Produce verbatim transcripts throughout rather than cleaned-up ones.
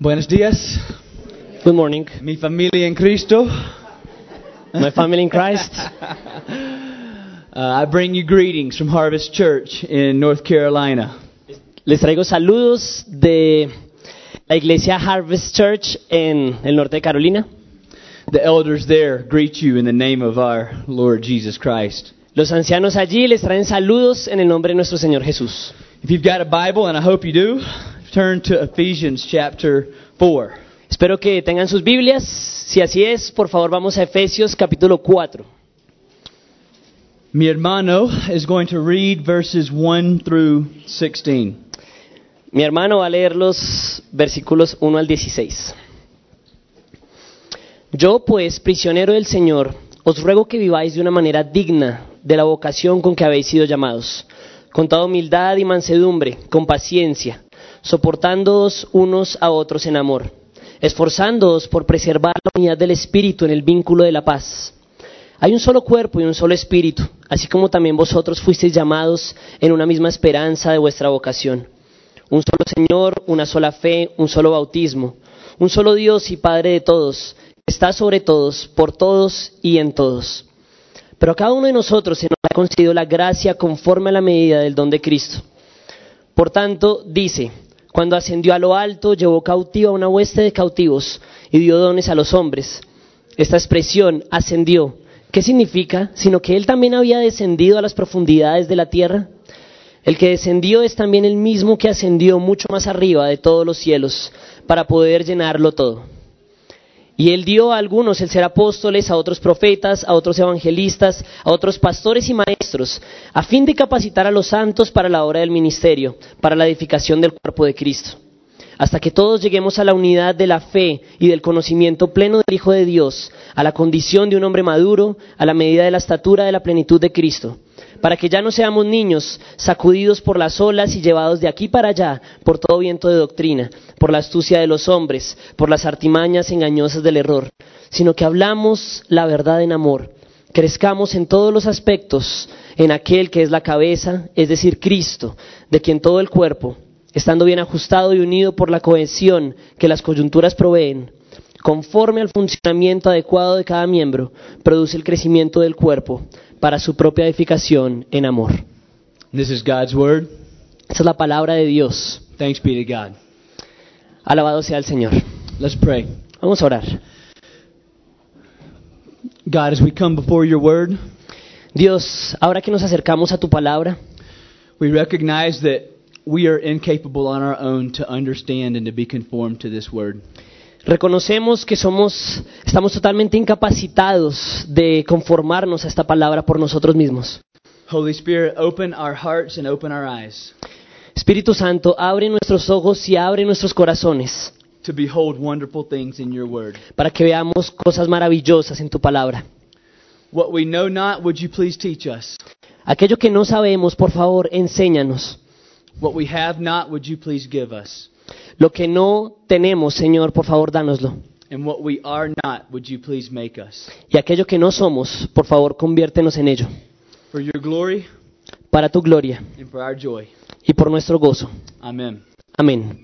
Buenos días, Good morning, mi familia en Cristo. my family in Christ. Uh, I bring you greetings from Harvest Church in North Carolina. Les traigo saludos de la iglesia Harvest Church en el norte de Carolina. The elders there greet you in the name of our Lord Jesus Christ. Los ancianos allí les traen saludos en el nombre de nuestro Señor Jesús. If you've got a Bible, and I hope you do, turn to Ephesians chapter four. Espero que tengan sus Biblias. Si así es, por favor vamos a Efesios capítulo cuatro. Mi hermano is going to read verses one through sixteen. Mi hermano va a leer los versículos uno al dieciséis. Yo, pues, prisionero del Señor, os ruego que viváis de una manera digna de la vocación con que habéis sido llamados, con toda humildad y mansedumbre, con paciencia, soportándoos unos a otros en amor, esforzándoos por preservar la unidad del Espíritu en el vínculo de la paz. Hay un solo cuerpo y un solo Espíritu, así como también vosotros fuisteis llamados en una misma esperanza de vuestra vocación. Un solo Señor, una sola fe, un solo bautismo, un solo Dios y Padre de todos, que está sobre todos, por todos y en todos. Pero a cada uno de nosotros se nos ha concedido la gracia conforme a la medida del don de Cristo. Por tanto, dice, cuando ascendió a lo alto, llevó cautiva una hueste de cautivos y dio dones a los hombres. Esta expresión, ascendió, ¿qué significa? Sino que Él también había descendido a las profundidades de la tierra. El que descendió es también el mismo que ascendió mucho más arriba de todos los cielos, para poder llenarlo todo. Y Él dio a algunos el ser apóstoles, a otros profetas, a otros evangelistas, a otros pastores y maestros, a fin de capacitar a los santos para la obra del ministerio, para la edificación del cuerpo de Cristo, hasta que todos lleguemos a la unidad de la fe y del conocimiento pleno del Hijo de Dios, a la condición de un hombre maduro, a la medida de la estatura de la plenitud de Cristo, para que ya no seamos niños, sacudidos por las olas y llevados de aquí para allá por todo viento de doctrina, por la astucia de los hombres, por las artimañas engañosas del error, sino que hablamos la verdad en amor, crezcamos en todos los aspectos en aquel que es la cabeza, es decir, Cristo, de quien todo el cuerpo, estando bien ajustado y unido por la cohesión que las coyunturas proveen, conforme al funcionamiento adecuado de cada miembro, produce el crecimiento del cuerpo para su propia edificación en amor. This is God's word. Esa es la palabra de Dios. Thanks be to God. Alabado sea el Señor. Let's pray. Vamos a orar. God, as we come before your word, Dios, ahora que nos acercamos a tu palabra, we recognize that we are incapable on our own to understand and to be conformed to this word. reconocemos que somos, estamos totalmente incapacitados de conformarnos a esta palabra por nosotros mismos. Holy Spirit, open our hearts and open our eyes Espíritu Santo, abre nuestros ojos y abre nuestros corazones to behold wonderful things in your word. para que veamos cosas maravillosas en tu palabra. What we know not, would you please teach us? Aquello que no sabemos, por favor, enséñanos. What we have not, would you please give us? Lo que no tenemos, Señor, por favor, dánoslo. And what we are not, would you please make us? Y aquello que no somos, por favor, conviértenos en ello. For your glory Para tu gloria and for our joy. y por nuestro gozo. Amen. Amén.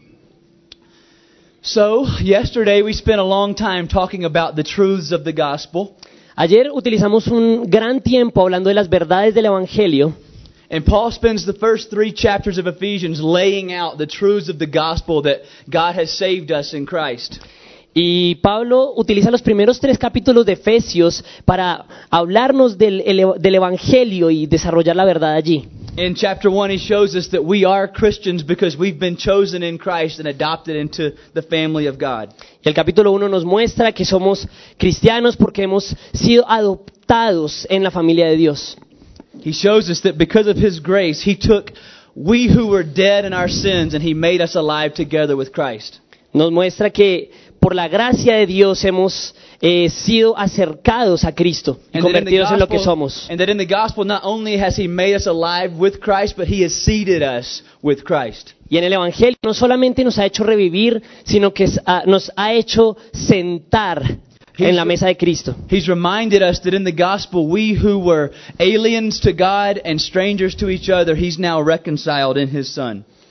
So, yesterday we spent a long time talking about the truths of the gospel. Ayer utilizamos un gran tiempo hablando de las verdades del Evangelio. And Paul spends the first three chapters of Ephesians laying out the truths of the gospel that God has saved us in Christ. Y Pablo utiliza los primeros tres capítulos de Efesios para hablarnos del, el- del Evangelio y desarrollar la verdad allí. In chapter one, he shows us that we are Christians because we've been chosen in Christ and adopted into the family of God. Y el capítulo uno nos muestra que somos cristianos porque hemos sido adoptados en la familia de Dios. He shows us that because of His grace, He took we who were dead in our sins and He made us alive together with Christ. Nos muestra que por la gracia de Dios hemos eh, sido acercados a Cristo y And that, in the convertidos en lo que gospel, somos. and that in the gospel, not only has He made us alive with Christ, but He has seated us with Christ. Y en el Evangelio no solamente nos ha hecho revivir, sino que es- ah, nos ha hecho sentar en la mesa de Cristo. He's reminded us that in the gospel, we who were aliens to God and strangers to each other, He's now reconciled in His Son.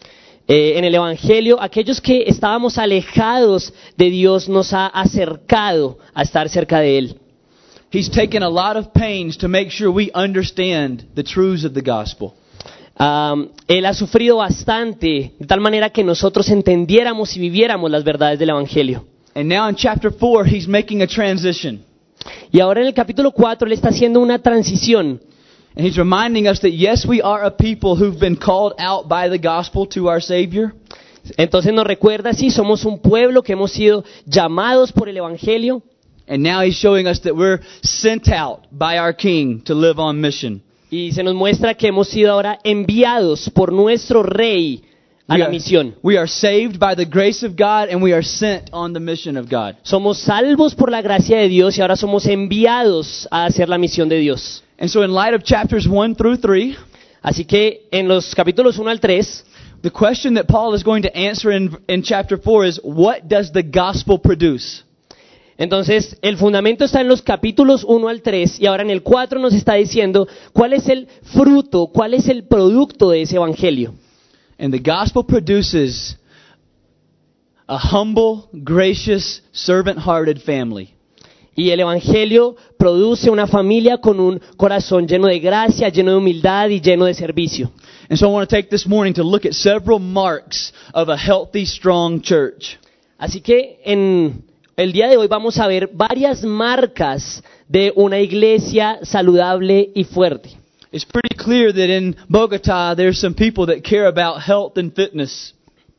Eh, en el Evangelio, aquellos que estábamos alejados de Dios nos ha acercado a estar cerca de Él. He's taken a lot of pains to make sure we understand the truths of the gospel. Um, él ha sufrido bastante, de tal manera que nosotros entendiéramos y viviéramos las verdades del Evangelio. And now in chapter four, he's making a transition. Y ahora en el capítulo cuatro, Él está haciendo una transición. And he's reminding us that yes, we are a people who've been called out by the gospel to our Savior. Entonces nos recuerda, sí, somos un pueblo que hemos sido llamados por el Evangelio. And now he's showing us that we're sent out by our King to live on mission. Y se nos muestra que hemos sido ahora enviados por nuestro Rey a We la are, misión. we are saved by the grace of God and we are sent on the mission of God. Somos salvos por la gracia de Dios y ahora somos enviados a hacer la misión de Dios. And so in light of chapters one through three, Así que en los capítulos uno al tres, the question that Paul is going to answer in, in chapter four is, what does the gospel produce? entonces el fundamento está en los capítulos uno al tres y ahora en el cuatro nos está diciendo cuál es el fruto, cuál es el producto de ese evangelio. And the gospel produces a humble, gracious, servant-hearted family. Y el evangelio produce una familia con un corazón lleno de gracia, lleno de humildad y lleno de servicio. And so I want to take this morning to look at several marks of a healthy, strong church. Así que en el día de hoy vamos a ver varias marcas de una iglesia saludable y fuerte. It's pretty clear that in Bogota there's some people that care about health and fitness.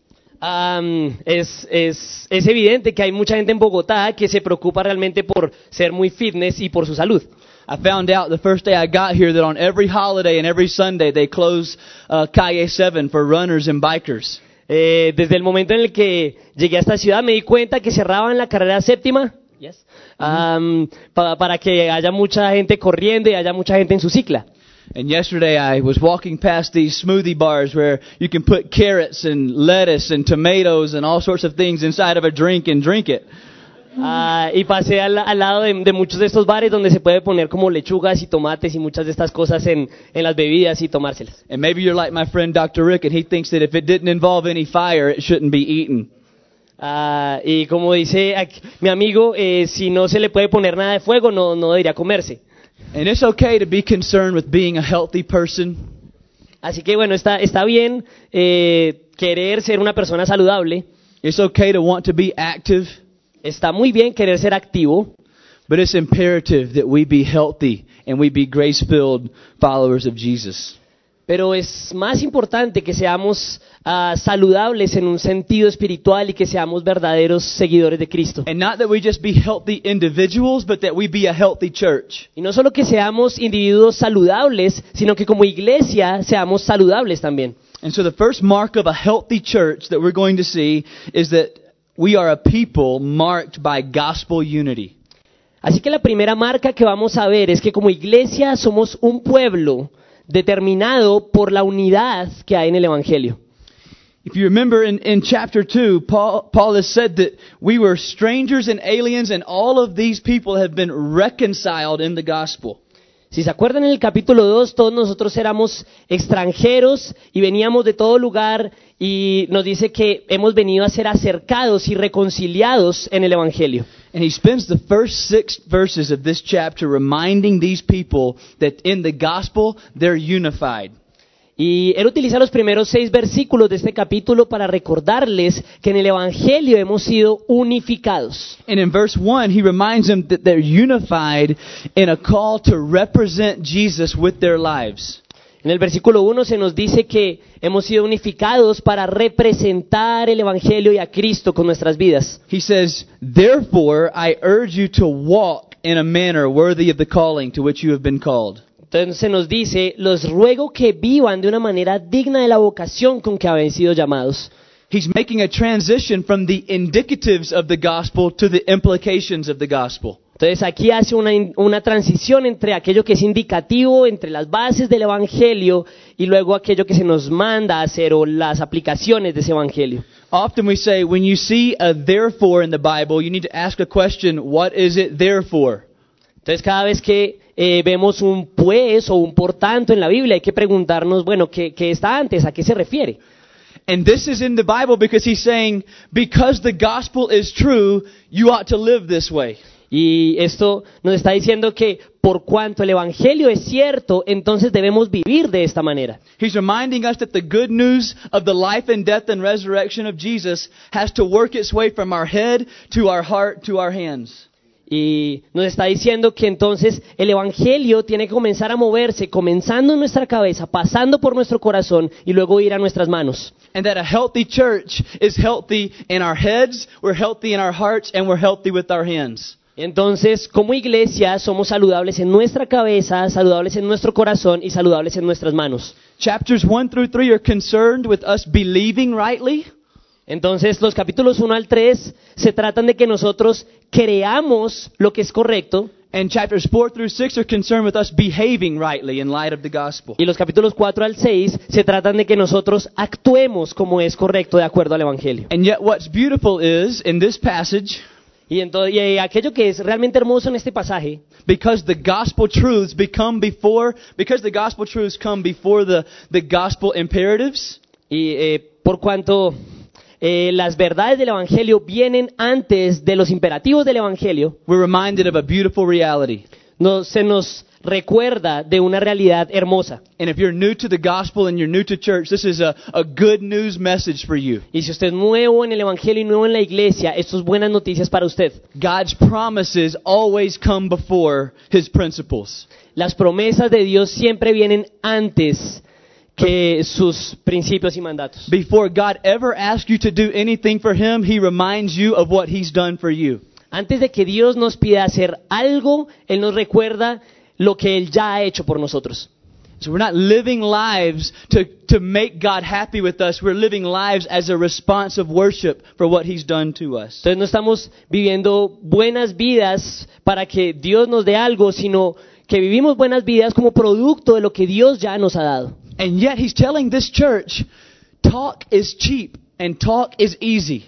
Um, es, es, es evidente que hay mucha gente en Bogotá que se preocupa realmente por ser muy fitness y por su salud. I found out the first day I got here that on every holiday and every Sunday they close uh, Calle seven for runners and bikers. Eh, desde el momento en el que llegué a esta ciudad me di cuenta que cerraban la carrera séptima yes. um, pa, para que haya mucha gente corriendo y haya mucha gente en su cicla. And yesterday I was walking past these smoothie bars where you can put carrots and lettuce and tomatoes and all sorts of things inside of a drink and drink it. Uh, y pasé al, al lado de, de muchos de estos bares donde se puede poner como lechugas y tomates y muchas de estas cosas en, en las bebidas y tomárselas. And maybe you're like my friend Doctor Rick and he thinks that if it didn't involve any fire, it shouldn't be eaten. Uh, y como dice aquí, mi amigo, eh, si no se le puede poner nada de fuego, no, no debería comerse. And it's okay to be concerned with being a healthy person. Así que bueno, está, está bien eh, querer ser una persona saludable. It's okay to want to be active. Está muy bien querer ser activo. But it's imperative that we be healthy and we be grace-filled followers of Jesus. Pero es más importante que seamos uh, saludables en un sentido espiritual y que seamos verdaderos seguidores de Cristo. And not that we just be healthy individuals, but that we be a healthy church. Y no solo que seamos individuos saludables, sino que como iglesia seamos saludables también. And so the first mark of a healthy church that we're going to see is that we are a people marked by gospel unity. Así que la primera marca que vamos a ver es que como iglesia somos un pueblo determinado por la unidad que hay en el Evangelio. If you remember in, in chapter two, Paul, Paul has said that we were strangers and aliens and all of these people have been reconciled in the gospel. Si se acuerdan en el capítulo dos, todos nosotros éramos extranjeros y veníamos de todo lugar y nos dice que hemos venido a ser acercados y reconciliados en el Evangelio. And he spends the first six verses of this chapter reminding these people that in the gospel they're unified. Y él utiliza los primeros seis versículos de este capítulo para recordarles que en el Evangelio hemos sido unificados. And in verse one, he reminds them that they're unified in a call to represent Jesus with their lives. En el versículo uno se nos dice que hemos sido unificados para representar el Evangelio y a Cristo con nuestras vidas. He says, "Therefore I urge you to walk in a manner worthy of the calling to which you have been called." Entonces se nos dice, los ruego que vivan de una manera digna de la vocación con que habéis sido llamados. He's making a transition from the indicatives of the gospel to the implications of the gospel. Entonces aquí hace una, una transición entre aquello que es indicativo, entre las bases del Evangelio y luego aquello que se nos manda a hacer o las aplicaciones de ese Evangelio. Often we say, when you see a therefore in the Bible, you need to ask a question, what is it there for? Entonces cada vez que eh, vemos un pues o un por tanto en la Biblia hay que preguntarnos, bueno, ¿qué, qué está antes? ¿A qué se refiere? And this is in the Bible because he's saying, because the gospel is true, you ought to live this way. Y esto nos está diciendo que por cuanto el evangelio es cierto, entonces debemos vivir de esta manera. He's reminding us that the good news of the life and death and resurrection of Jesus has to work its way from our head to our heart to our hands. Y nos está diciendo que entonces el evangelio tiene que comenzar a moverse, comenzando en nuestra cabeza, pasando por nuestro corazón y luego ir a nuestras manos. And that a healthy church is healthy in our heads, we're healthy in our hearts, and we're healthy with our hands. Entonces, como iglesia, somos saludables en nuestra cabeza, saludables en nuestro corazón y saludables en nuestras manos. Chapters one through three are concerned with us believing rightly. Entonces, los capítulos uno al tres se tratan de que nosotros creamos lo que es correcto. And chapters four through six are concerned with us behaving rightly in light of the gospel. Y los capítulos cuatro al seis se tratan de que nosotros actuemos como es correcto de acuerdo al evangelio. And yet what's beautiful is, in this passage, Y, entonces, y aquello que es realmente hermoso en este pasaje, because the gospel truths become before, because the gospel truths come before the, the gospel imperatives, y eh, por cuanto eh, las verdades del evangelio vienen antes de los imperativos del evangelio, we're reminded of a beautiful reality. no, se nos recuerda de una realidad hermosa. And if you're new to the gospel and you're new to church, this is a, a good news message for you. Y si usted es nuevo en el evangelio y nuevo en la iglesia, esto es buenas noticias para usted. God's promises always come before His principles. Las promesas de Dios siempre vienen antes que sus principios y mandatos. Before God ever asks you to do anything for Him, He reminds you of what He's done for you. Antes de que Dios nos pida hacer algo, Él nos recuerda lo que Él ya ha hecho por nosotros. So we're not living lives to, to make God happy with us. We're living lives as a response of worship for what He's done to us. Entonces no estamos viviendo buenas vidas para que Dios nos dé algo, sino que vivimos buenas vidas como producto de lo que Dios ya nos ha dado. And yet He's telling this church, talk is cheap and talk is easy.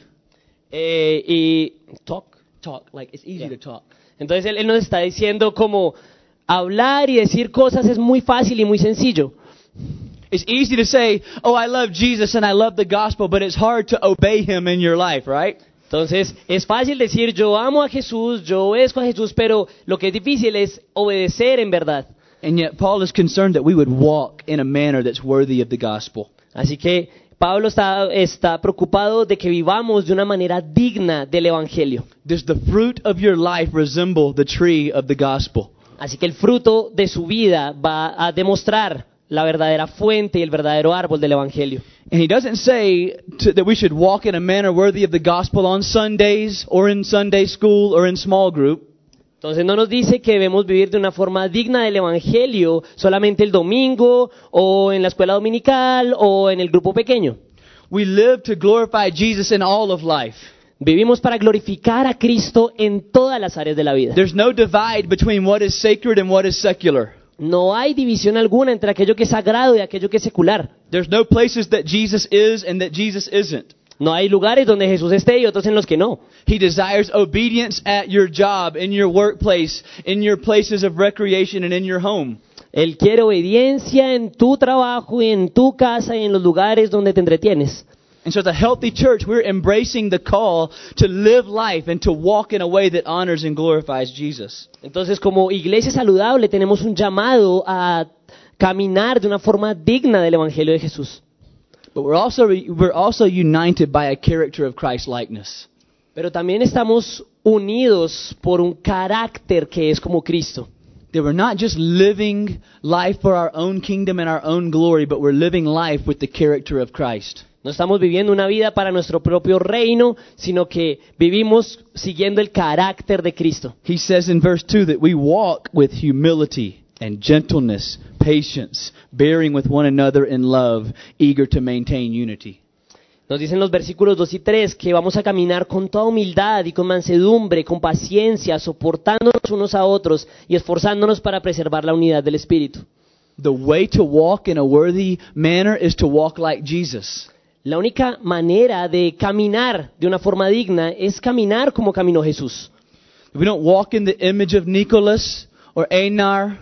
Eh, y talk, Talk, like it's easy Yeah. to talk. Entonces él, él nos está diciendo como hablar y decir cosas es muy fácil y muy sencillo. It's easy to say, oh, I love Jesus and I love the gospel, but it's hard to obey Him in your life, right? Entonces es fácil decir yo amo a Jesús, yo obedezco a Jesús, pero lo que es difícil es obedecer en verdad. And yet Paul is concerned that we would walk in a manner that's worthy of the gospel. Así que Pablo está, está preocupado de que vivamos de una manera digna del evangelio. Does the fruit of your life resemble the tree of the gospel? Así que el fruto de su vida va a demostrar la verdadera fuente y el verdadero árbol del evangelio. And he doesn't say to, that we should walk in a manner worthy of the gospel on Sundays or in Sunday school or in small group. Entonces no nos dice que debemos vivir de una forma digna del evangelio solamente el domingo o en la escuela dominical o en el grupo pequeño. We live to glorify Jesus in all of life. Vivimos para glorificar a Cristo en todas las áreas de la vida. There's no divide between what is sacred and what is secular. No hay división alguna entre aquello que es sagrado y aquello que es secular. There's no places that Jesus is and that Jesus isn't. No hay lugares donde Jesús esté y otros en los que no. He desires obedience at your job, in your workplace, in your places of recreation, and in your home. Él quiere obediencia en tu trabajo, y en tu casa y en los lugares donde te entretienes. And so as a healthy church, we're embracing the call to live life and to walk in a way that honors and glorifies Jesus. Entonces, como iglesia saludable, tenemos un llamado a caminar de una forma digna del Evangelio de Jesús. But we're also, we're also united by a character of Christ-likeness. Pero también estamos unidos por un carácter que es como Cristo. That we're not just living life for our own kingdom and our own glory, but we're living life with the character of Christ. No estamos viviendo una vida para nuestro propio reino, sino que vivimos siguiendo el carácter de Cristo. He says in verse two that we walk with humility and gentleness, patience, bearing with one another in love, eager to maintain unity. Nos dicen los versículos dos y tres que vamos a caminar con toda humildad y con mansedumbre, con paciencia, soportándonos unos a otros y esforzándonos para preservar la unidad del Espíritu. The way to walk in a worthy manner is to walk like Jesus. La única manera de caminar de una forma digna es caminar como caminó Jesús. We don't walk in the image of Nicholas or Einar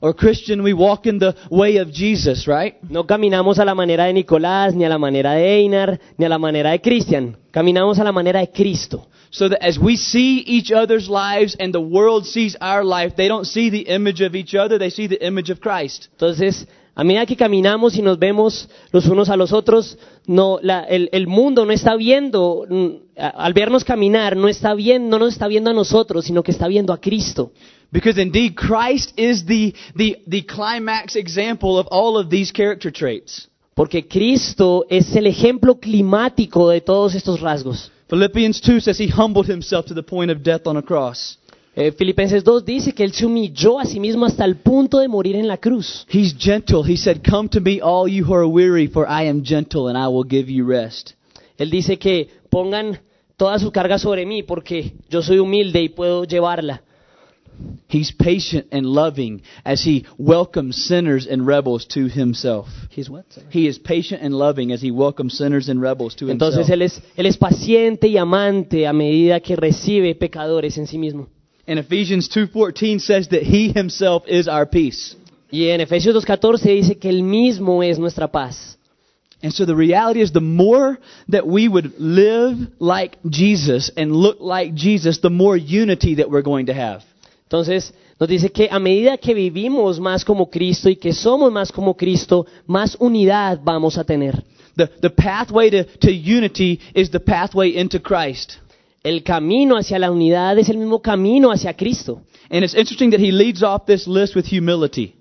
or Christian, we walk in the way of Jesus, right? No caminamos a la manera de Nicolás, ni a la manera de Einar, ni a la manera de Cristian. Caminamos a la manera de Cristo. So that as we see each other's lives and the world sees our life, they don't see the image of each other, they see the image of Christ. Entonces, a medida que caminamos y nos vemos los unos a los otros, no, la, el, el mundo no está viendo, al vernos caminar, no está viendo, no nos está viendo a nosotros, sino que está viendo a Cristo. Because indeed Christ is the, the, the climax example of all of these character traits. Porque Cristo es el ejemplo climático de todos estos rasgos. Philippians two says he humbled himself to the point of death on a cross. Eh, Filipenses dos dice que él se humilló a sí mismo hasta el punto de morir en la cruz. He's gentle. He said, "Come to me, all you who are weary, for I am gentle and I will give you rest." Él dice que pongan toda su carga sobre mí porque yo soy humilde y puedo llevarla. He's patient and loving as he welcomes sinners and rebels to himself. He's what? He is patient and loving as he welcomes sinners and rebels to Entonces himself. él es, él es paciente y amante a medida que recibe pecadores en sí mismo. And Ephesians two fourteen says that he himself is our peace. Y en Efesios dos catorce dice que él mismo es nuestra paz. And so the reality is the more that we would live like Jesus and look like Jesus, the more unity that we're going to have. Entonces nos dice que a medida que vivimos más como Cristo y que somos más como Cristo, más unidad vamos a tener. The, the pathway to, to unity is the pathway into Christ. El camino hacia la unidad es el mismo camino hacia Cristo. And it's interesting that he leads off this list with humility.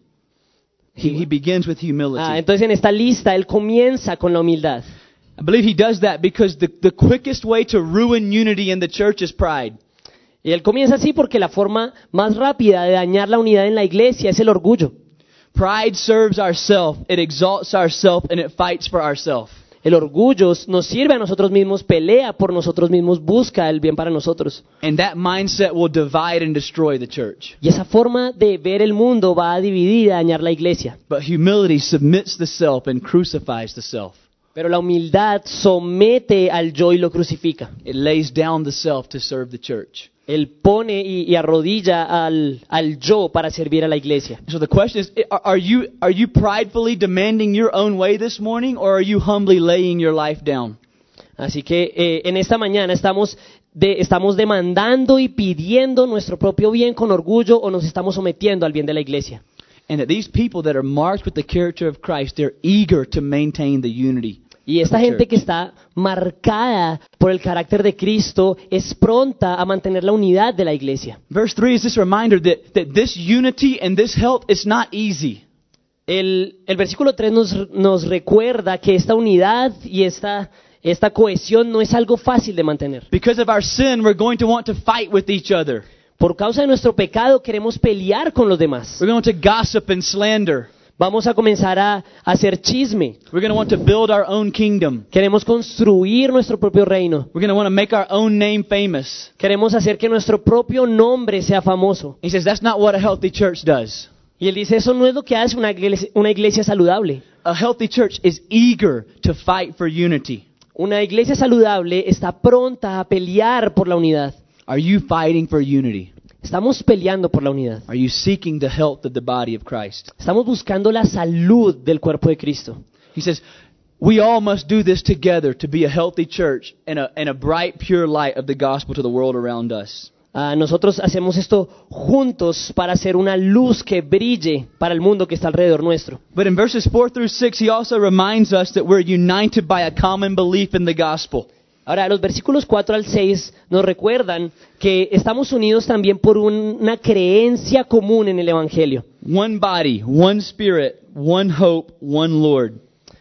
He, he begins with humility. Ah, entonces en esta lista él comienza con la humildad. I believe he does that because the, the quickest way to ruin unity in the church is pride. Y él comienza así porque la forma más rápida de dañar la unidad en la iglesia es el orgullo. Pride serves ourself, it exalts ourself, and it fights for ourself. El orgullo nos sirve a nosotros mismos, pelea por nosotros mismos, busca el bien para nosotros. And that mindset will divide and destroy the church. Y esa forma de ver el mundo va a dividir y a dañar la iglesia. But humility submits the self and crucifies the self. Pero la humildad somete al yo y lo crucifica. It lays down the self to serve the church. Él pone y, y arrodilla al, al yo para servir a la iglesia. So the question is, are you, are you pridefully demanding your own way this morning, or are you humbly laying your life down? Así que eh, en esta mañana estamos, de, estamos demandando y pidiendo nuestro propio bien con orgullo, o nos estamos sometiendo al bien de la iglesia. And that these people that are marked with the character of Christ, they're eager to maintain the unity. Y esta gente que está marcada por el carácter de Cristo es pronta a mantener la unidad de la iglesia. Verse three is this reminder that, that this unity and this health is not easy. El, el versículo tres nos, nos recuerda que esta unidad y esta, esta cohesión no es algo fácil de mantener. Because of our sin, we're going to want to fight with each other. Por causa de nuestro pecado queremos pelear con los demás. We're going to gossip and slander. Vamos a comenzar a, a hacer chisme. We're going to want to build our own kingdom. Queremos construir nuestro propio reino. We're going to want to make our own name famous. Queremos hacer que nuestro propio nombre sea famoso. He says that's not what a healthy church does. Y él dice, eso no es lo que hace una iglesia, una iglesia saludable. A healthy church is eager to fight for unity. Una iglesia saludable está pronta a pelear por la unidad. Are you fighting for unity? Estamos peleando por la unidad. Are you seeking the health of the body of Christ? Estamos buscando la salud del cuerpo de Cristo. He says, we all must do this together to be a healthy church and a, and a bright, pure light of the gospel to the world around us. Uh, nosotros hacemos esto juntos para hacer una luz que brille para el mundo que está alrededor nuestro. But in verses four through six, he also reminds us that we're united by a common belief in the gospel. Ahora, los versículos cuatro al seis nos recuerdan que estamos unidos también por un, una creencia común en el Evangelio. One body, one spirit, one hope, one Lord.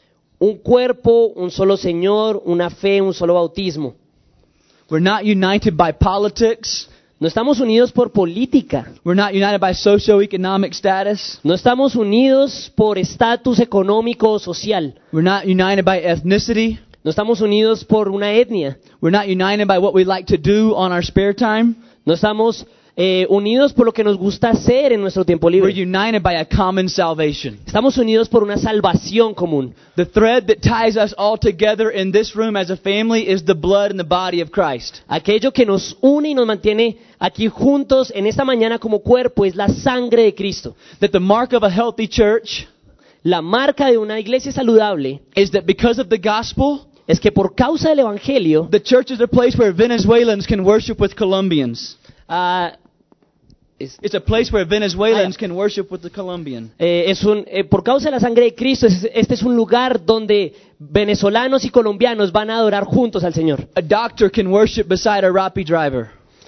Un cuerpo, un solo Señor, una fe, un solo bautismo. We're not united by politics. No estamos unidos por política. We're not united by socioeconomic status. No estamos unidos por estatus económico o social. We're not united by ethnicity. No estamos unidos por una etnia. We're not united by what we like to do on our spare time. No estamos eh, unidos por lo que nos gusta hacer en nuestro tiempo We're libre. united by a common salvation. Estamos unidos por una salvación común. The thread that ties us all together in this room as a family is the blood and the body of Christ. Aquello que nos une y nos mantiene aquí juntos en esta mañana como cuerpo es la sangre de Cristo. That the mark of a healthy church La marca de una iglesia saludable is that because of the gospel, es que por causa del evangelio, the church is a place where Venezuelans can worship with Colombians. ah, es, It's a place where Venezuelans Ah, can worship with the Colombian. eh, es un, eh, por causa de la sangre de Cristo, es- este es un lugar donde venezolanos y colombianos van a adorar juntos al Señor. A doctor can worship beside a Rappi driver.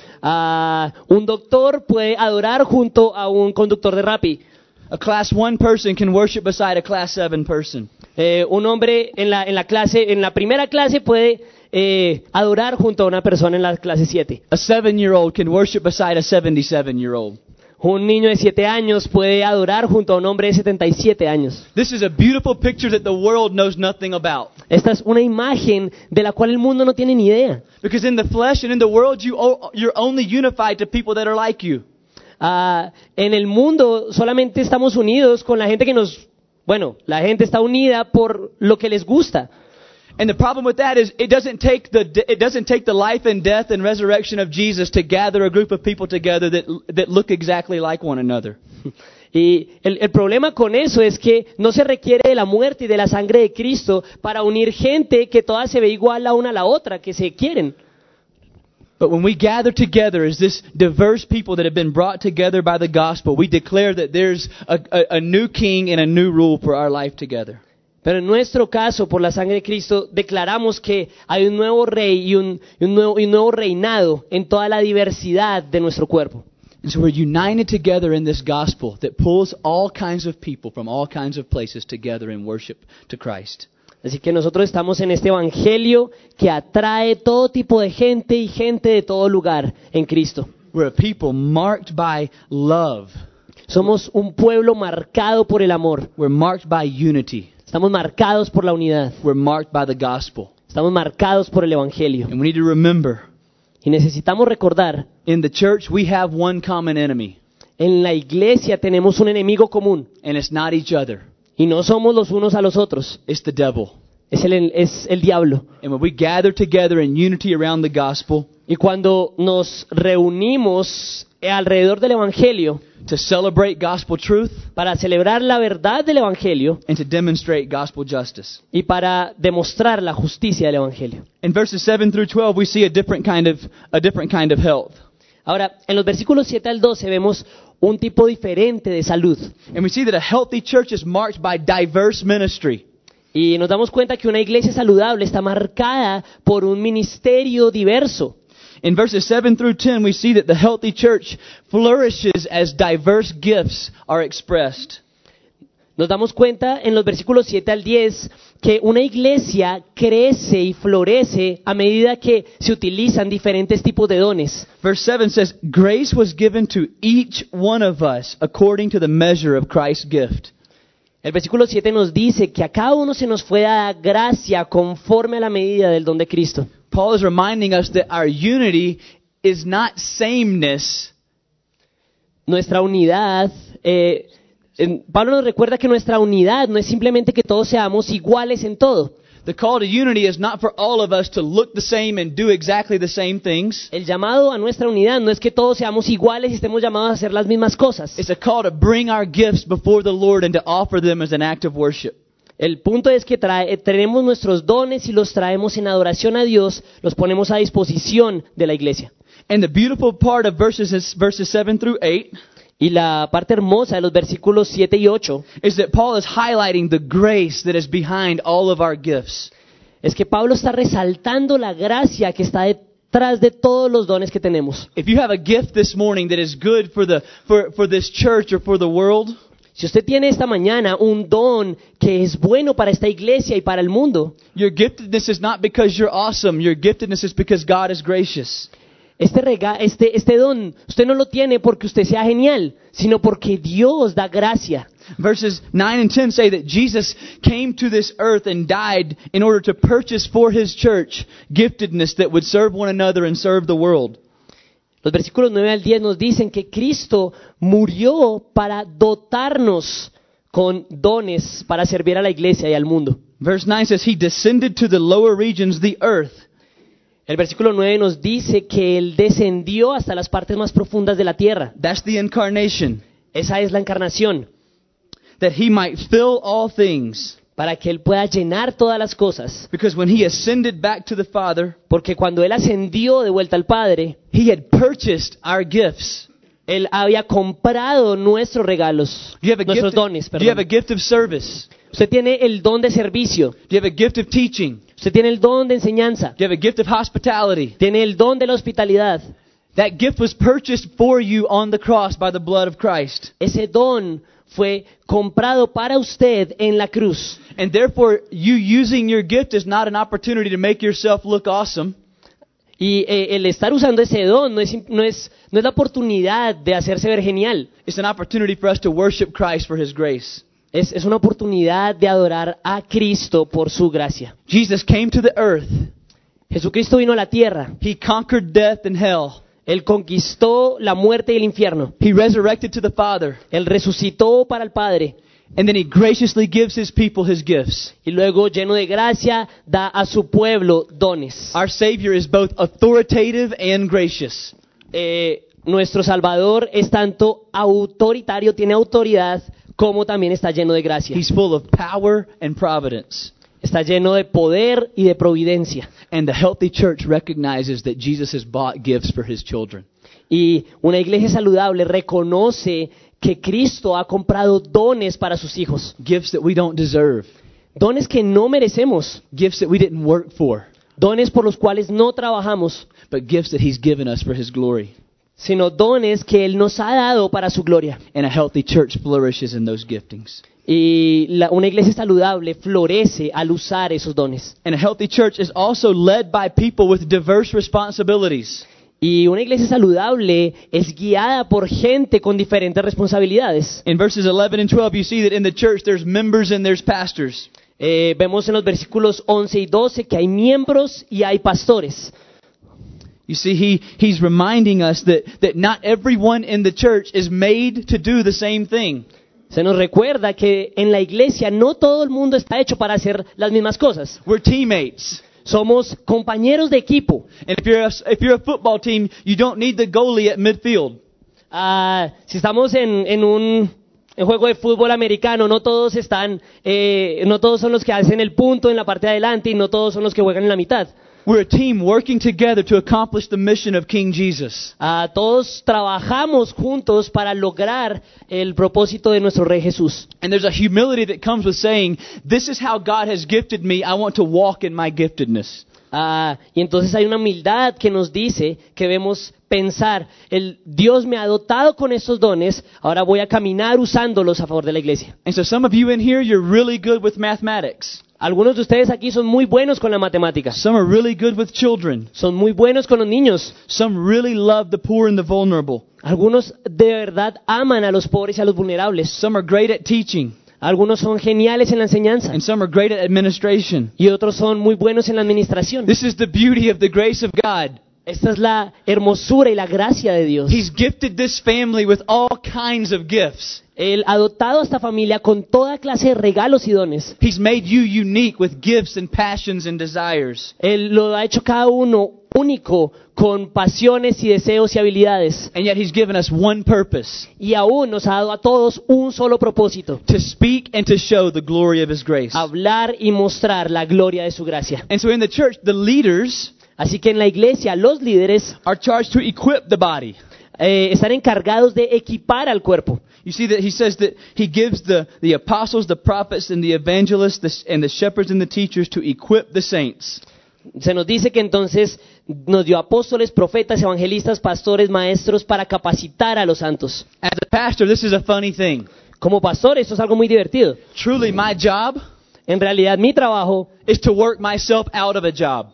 Ah, un doctor puede adorar junto a un conductor de Rappi. A class one person can worship beside a class seven person. Eh, un hombre en la, en la clase, en la primera clase puede eh, adorar junto a una persona en la clase siete. A seven-year-old can worship beside a seventy-seven-year-old. Un niño de siete años puede adorar junto a un hombre de setenta y siete años. This is a beautiful picture that the world knows nothing about. Esta es una imagen de la cual el mundo no tiene ni idea. Because in the flesh and in the world, you, o- you're only unified to people that are like you. Ah, en el mundo solamente estamos unidos con la gente que nos, bueno, la gente está unida por lo que les gusta. And the problem with that is it doesn't take the it doesn't take the life and death and resurrection of Jesus to gather a group of people together that that look exactly like one another. Y el, el problema con eso es que no se requiere de la muerte y de la sangre de Cristo para unir gente que toda se ve igual la una a la otra, que se quieren. But when we gather together as this diverse people that have been brought together by the gospel, we declare that there's a, a, a new king and a new rule for our life together. Pero en nuestro caso, por la sangre de Cristo, declaramos que hay un nuevo rey y un, y un nuevo, y un nuevo reinado en toda la diversidad de nuestro cuerpo. And so we're united together in this gospel that pulls all kinds of people from all kinds of places together in worship to Christ. Así que nosotros estamos en este evangelio que atrae todo tipo de gente y gente de todo lugar en Cristo. We're a people marked by love. Somos un pueblo marcado por el amor. We're marked by unity. Estamos marcados por la unidad. We're marked by the gospel. Estamos marcados por el evangelio. And we need to remember, Y necesitamos recordar, in the church we have one common enemy, en la iglesia tenemos un enemigo común. and it's not each other. Y no somos los unos a los otros. It's the devil. Es el, es el diablo. And when we gather together in unity around the gospel Y cuando nos reunimos alrededor del evangelio to celebrate gospel truth para celebrar la verdad del evangelio and to demonstrate gospel justice. y para demostrar la justicia del evangelio. In verses seven through twelve we see a different kind of a different kind of health. Ahora, en los versículos siete al doce vemos un tipo diferente de salud. And we see that a healthy church is marked by diverse ministry. Y nos damos cuenta que una iglesia saludable está marcada por un ministerio diverso. In verses seven through ten, we see that the healthy church flourishes as diverse gifts are expressed. Nos damos cuenta en los versículos siete al diez que una iglesia crece y florece a medida que se utilizan diferentes tipos de dones. Verse seven says, "Grace was given to each one of us according to the measure of Christ's gift." El versículo siete nos dice que a cada uno se nos fue dada gracia conforme a la medida del don de Cristo. Paul is reminding us that our unity is not sameness, Nuestra unidad, eh, en- Pablo nos recuerda que nuestra unidad no es simplemente que todos seamos iguales en todo. The call to unity is not for all of us to look the same and do exactly the same things. El llamado a nuestra unidad no es que todos seamos iguales y estemos llamados a hacer las mismas cosas. It's a call to bring our gifts before the Lord and to offer them as an act of worship. El punto es que trae, tenemos nuestros dones y los traemos en adoración a Dios, los ponemos a disposición de la iglesia. And the beautiful part of verses is verses seven through eight Y la parte hermosa de los versículos siete y ocho is that Paul is highlighting the grace that is behind all of our gifts. es que Pablo está resaltando la gracia que está detrás de todos los dones que tenemos. If you have a gift this morning that is good for the for, for this church or for the world, Si usted tiene esta mañana un don que es bueno para esta iglesia y para el mundo, your giftedness is not because you're awesome. Your giftedness is because God is gracious. este, rega, este, este don usted no lo tiene porque usted sea genial, sino porque Dios da gracia. Verses nine and ten say that Jesus came to this earth and died in order to purchase for His church giftedness that would serve one another and serve the world. Los versículos nueve al diez nos dicen que Cristo murió para dotarnos con dones para servir a la iglesia y al mundo. Verse nine says, He descended to the lower regions, the earth. El versículo nueve nos dice que Él descendió hasta las partes más profundas de la tierra. That's the incarnation. Esa es la encarnación. That He might fill all things. Para que Él pueda llenar todas las cosas. Because when He ascended back to the Father, porque cuando Él ascendió de vuelta al Padre, He had purchased our gifts. Él había comprado nuestros regalos, Do you have a nuestros gift of- dones. Do you have a Perdón. gift of service? Usted tiene el don de servicio, Do you have a gift of teaching? usted tiene el don de enseñanza, Do you have a gift of hospitality? tiene el don de la hospitalidad. That gift was purchased for you on the cross by the blood of Christ. Ese don fue comprado para usted en la cruz. And therefore, you using your gift is not an opportunity to make yourself look awesome. Y eh, el estar usando ese don no es, no, es, no es la oportunidad de hacerse ver genial. It's an opportunity for us to worship Christ for His grace. Es, es una oportunidad de adorar a Cristo por su gracia. Jesus came to the earth. Jesucristo vino a la tierra. He conquered death and hell. Él conquistó la muerte y el infierno. He resurrected to the Father. Él resucitó para el Padre. And then He graciously gives His people His gifts. Y luego, lleno de gracia, da a su pueblo dones. Our Savior is both authoritative and gracious. Eh, nuestro Salvador es tanto autoritario, tiene autoridad, como también está lleno de gracia. He's full of power and providence. Está lleno de poder y de providencia. And the healthy church recognizes that Jesus has bought gifts for His children. Y una iglesia saludable reconoce que Cristo ha comprado dones para sus hijos. Gifts that we don't deserve. Dones que no merecemos. Gifts that we didn't work for. Dones por los cuales no trabajamos. But gifts that He's given us for His glory. Sino dones que Él nos ha dado para su gloria. And a healthy church flourishes in those giftings. Y la, una iglesia saludable florece al usar esos dones. And a healthy church is also led by people with diverse responsibilities. Y una iglesia saludable es guiada por gente con diferentes responsabilidades. In verses eleven and twelve, you see that in the church there's members and there's pastors. Eh, vemos en los versículos once y doce que hay miembros y hay pastores. You see, he, he's reminding us that, that not everyone in the church is made to do the same thing. Se nos recuerda que en la iglesia no todo el mundo está hecho para hacer las mismas cosas. We're teammates. Somos compañeros de equipo. And if you're a, if you're a football team, you don't need the goalie at midfield. Ah, si estamos en, en un en juego de fútbol americano, no todos están, eh, no todos son los que hacen el punto en la parte de adelante y no todos son los que juegan en la mitad. We're a team working together to accomplish the mission of King Jesus. Ah, todos trabajamos juntos para lograr el propósito de nuestro Rey Jesús. And there's a humility that comes with saying, this is how God has gifted me, I want to walk in my giftedness. Ah, y entonces hay una humildad que nos dice que debemos pensar, el Dios me ha dotado con estos dones, ahora voy a caminar usándolos a favor de la iglesia. And so some of you in here, you're really good with mathematics. Algunos de ustedes aquí son muy buenos con la matemática, Some are really good with children. son muy buenos con los niños. Some really love the poor and the vulnerable. Algunos de verdad aman a los pobres y a los vulnerables. Some are great at teaching. Algunos son geniales en la enseñanza And some are great at administration. y otros son muy buenos en la administración. This is the beauty of the grace of God. Esta es la hermosura y la gracia de Dios. He's gifted this family with all kinds of gifts. Él ha dotado a esta familia con toda clase de regalos y dones. He's made you unique with gifts and passions and desires. Él lo ha hecho cada uno único con pasiones y deseos y habilidades. And yet He's given us one purpose, Y aún nos ha dado a todos un solo propósito: to speak and to show the glory of His grace. hablar y mostrar la gloria de su gracia. And so in the church, the leaders Así que en la iglesia los líderes are charged to equip the body. eh, están encargados de equipar al cuerpo. You see that He says that He gives the, the apostles, the prophets, and the evangelists, the, and the shepherds and the teachers to equip the saints. Se nos dice que entonces nos dio apóstoles, profetas, evangelistas, pastores, maestros para capacitar a los santos. As a pastor, this is a funny thing. Como pastor, esto es algo muy divertido. Truly, my job En realidad, mi trabajo is to work myself out of a job.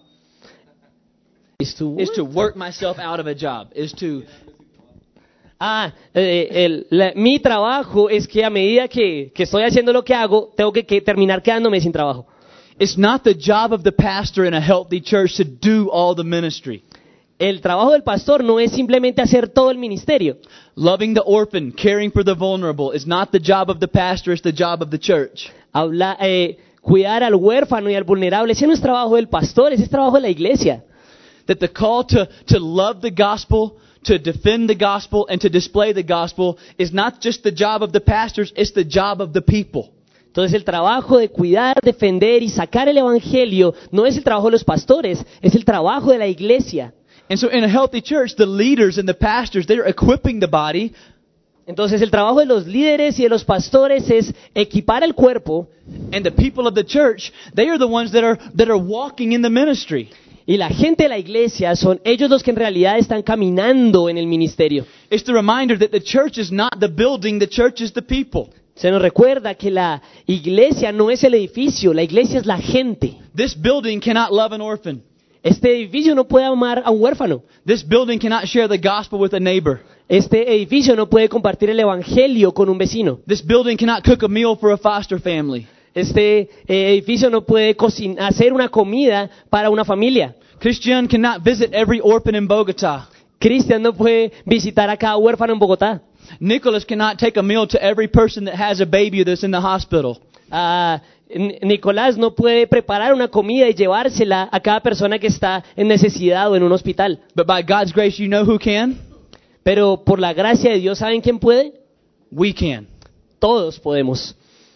es to- Is to work myself out of a job. Is to Ah, eh, el- la- mi trabajo es que a medida que, que estoy haciendo lo que hago, tengo que, que terminar quedándome sin trabajo. It's not the job of the pastor in a healthy church to do all the ministry. el trabajo del pastor no es simplemente hacer todo el ministerio. Loving the orphan, caring for the vulnerable is not the job of the pastor, it's the job of the church. Habla, eh, cuidar al huérfano y al vulnerable, ese no es trabajo del pastor, ese es trabajo de la iglesia. That the call to, to love the gospel, to defend the gospel, and to display the gospel is not just the job of the pastors, it's the job of the people. Entonces el trabajo de cuidar, defender y sacar el evangelio no es el trabajo de los pastores, es el trabajo de la iglesia. And so in a healthy church, the leaders and the pastors, they're equipping the body. Entonces el trabajo de los líderes y de los pastores es equipar al cuerpo, And the people of the church, they are the ones that are, that are walking in the ministry. y la gente de la iglesia son ellos los que en realidad están caminando en el ministerio. It's the reminder that the church is not the building, the church is the people. Se nos recuerda que la iglesia no es el edificio, la iglesia es la gente. This building cannot love an orphan. Este edificio no puede amar a un huérfano. This building cannot share the gospel with a neighbor. Este edificio no puede compartir el evangelio con un vecino. This building cannot cook a meal for a foster family. Este eh, edificio no puede cocin- hacer una comida para una familia. Christian cannot visit every orphan in Bogota. Cristian no puede visitar a cada huérfano en Bogotá. Nicholas cannot take a meal to every person that has a baby that's in the hospital. Ah, N- Nicolás no puede preparar una comida y llevársela a cada persona que está en necesidad o en un hospital. But by God's grace, you know who can? Pero por la gracia de Dios, ¿saben quién puede? We can. Todos podemos.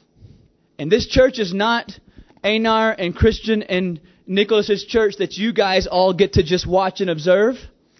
And this church is not Einar and Christian and Nicholas's church that you guys all get to just watch and observe.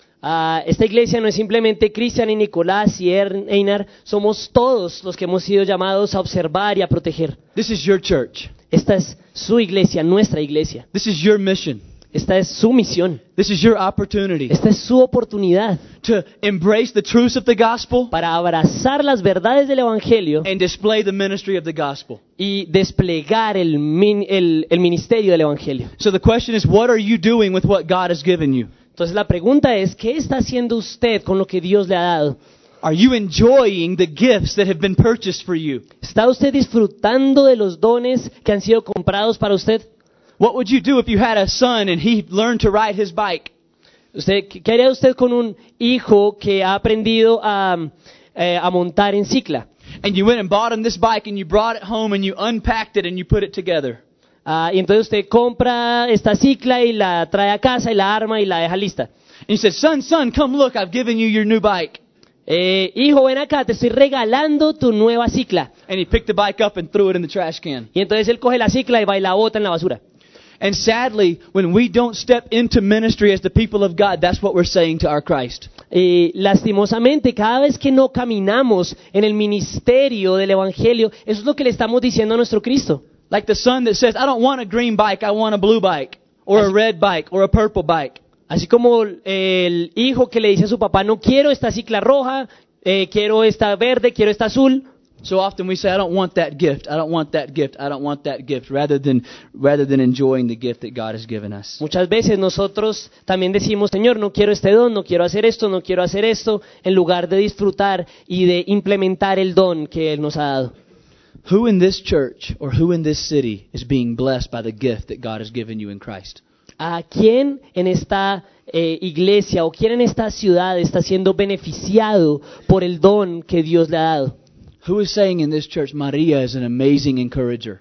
Ah, esta iglesia no es simplemente Cristian y Nicolás y Er- Einar, somos todos los que hemos sido llamados a observar y a proteger. This is your church. Esta es su iglesia, nuestra iglesia. This is your mission. Esta es su misión. This is your opportunity Esta es su oportunidad to embrace the truths of the gospel para abrazar las verdades del evangelio and display the ministry of the gospel. y desplegar el, min- el, el ministerio del evangelio. So the question is, what are you doing with what God has given you? Entonces la pregunta es, ¿qué está haciendo usted con lo que Dios le ha dado? Are you enjoying the gifts that have been purchased for you? ¿Está usted disfrutando de los dones que han sido comprados para usted? What would you do if you had a son and he learned to ride his bike? Usted, ¿qué haría usted con un hijo que ha aprendido a, eh, a montar en cicla? And you went and bought him this bike and you brought it home and you unpacked it and you put it together. Ah, y entonces usted compra esta cicla y la trae a casa y la arma y la deja lista. And you said, son, son, come look, I've given you your new bike. Eh, hijo, ven acá, te estoy regalando tu nueva cicla. And he picked the bike up and threw it in the trash can. Y entonces él coge la cicla y va y la bota en la basura. And sadly, when we don't step into ministry as the people of God, that's what we're saying to our Christ. Y lastimosamente, cada vez que no caminamos en el ministerio del evangelio, eso es lo que le estamos diciendo a nuestro Cristo. Like the son that says, I don't want a green bike, I want a blue bike, or a red bike, or a purple bike. Así como el hijo que le dice a su papá, no quiero esta cicla roja, eh, quiero esta verde, quiero esta azul. So often we say, I don't want that gift, I don't want that gift, I don't want that gift, rather than, rather than enjoying the gift that God has given us. Muchas veces nosotros también decimos, Señor, no quiero este don, no quiero hacer esto, no quiero hacer esto, en lugar de disfrutar y de implementar el don que Él nos ha dado. Who in this church or who in this city is being blessed by the gift that God has given you in Christ? ¿A quién en esta eh, iglesia o quién en esta ciudad está siendo beneficiado por el don que Dios le ha dado? Who is saying in this church, Maria is an amazing encourager?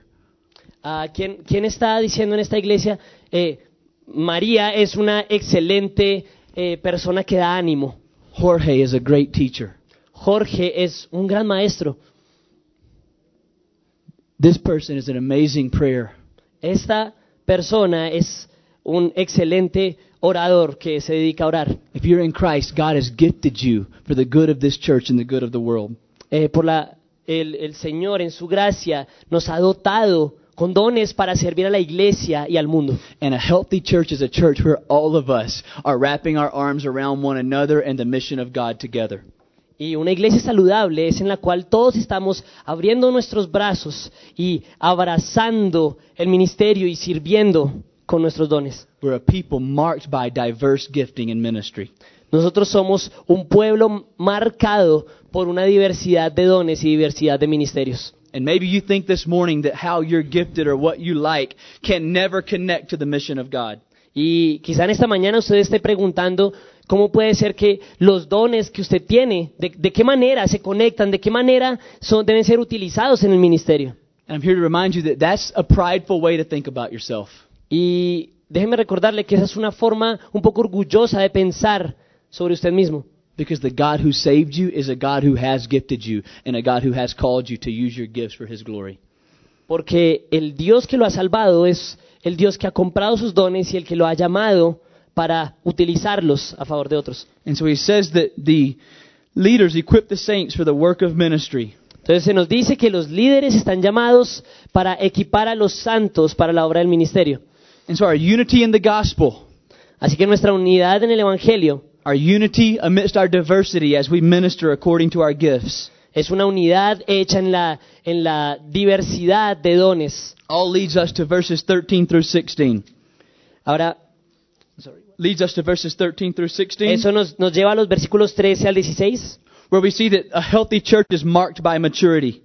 ¿A quién, quién está diciendo en esta iglesia, eh, María es una excelente eh, persona que da ánimo? Jorge is a great teacher. Jorge es un gran maestro. This person is an amazing prayer. Esta persona es un excelente orador que se dedica a orar. If you're in Christ, God has gifted you for the good of this church and the good of the world. Eh, por la, el, el Señor en su gracia nos ha dotado con dones para servir a la iglesia y al mundo. And a healthy church is a church where all of us are wrapping our arms around one another and the mission of God together. Y una iglesia saludable es en la cual todos estamos abriendo nuestros brazos y abrazando el ministerio y sirviendo con nuestros dones. We're a people marked by diverse gifting and ministry. Nosotros somos un pueblo marcado por una diversidad de dones y diversidad de ministerios. And maybe you think this morning that how you're gifted or what you like can never connect to the mission of God. Y quizá en esta mañana usted esté preguntando, ¿Cómo puede ser que los dones que usted tiene, de, de qué manera se conectan, de qué manera son, deben ser utilizados en el ministerio? And I'm here to remind you that that's a prideful way to think about yourself. Y déjeme recordarle que esa es una forma un poco orgullosa de pensar sobre usted mismo. Because the God who saved you is a God who has gifted you and a God who has called you to use your gifts for His glory. Porque el Dios que lo ha salvado es el Dios que ha comprado sus dones y el que lo ha llamado para utilizarlos a favor de otros. And so He says that the leaders equip the saints for the work of ministry. Entonces se nos dice que los líderes están llamados para equipar a los santos para la obra del ministerio. And so our unity in the gospel, Así que nuestra unidad en el Evangelio our unity amidst our diversity as we minister according to our gifts, es una unidad hecha en la, en la diversidad de dones. all leads us to verses thirteen through sixteen. Ahora, Leads us to verses thirteen through sixteen, eso nos, nos lleva a los versículos trece al dieciséis, where we see that a healthy church is marked by maturity.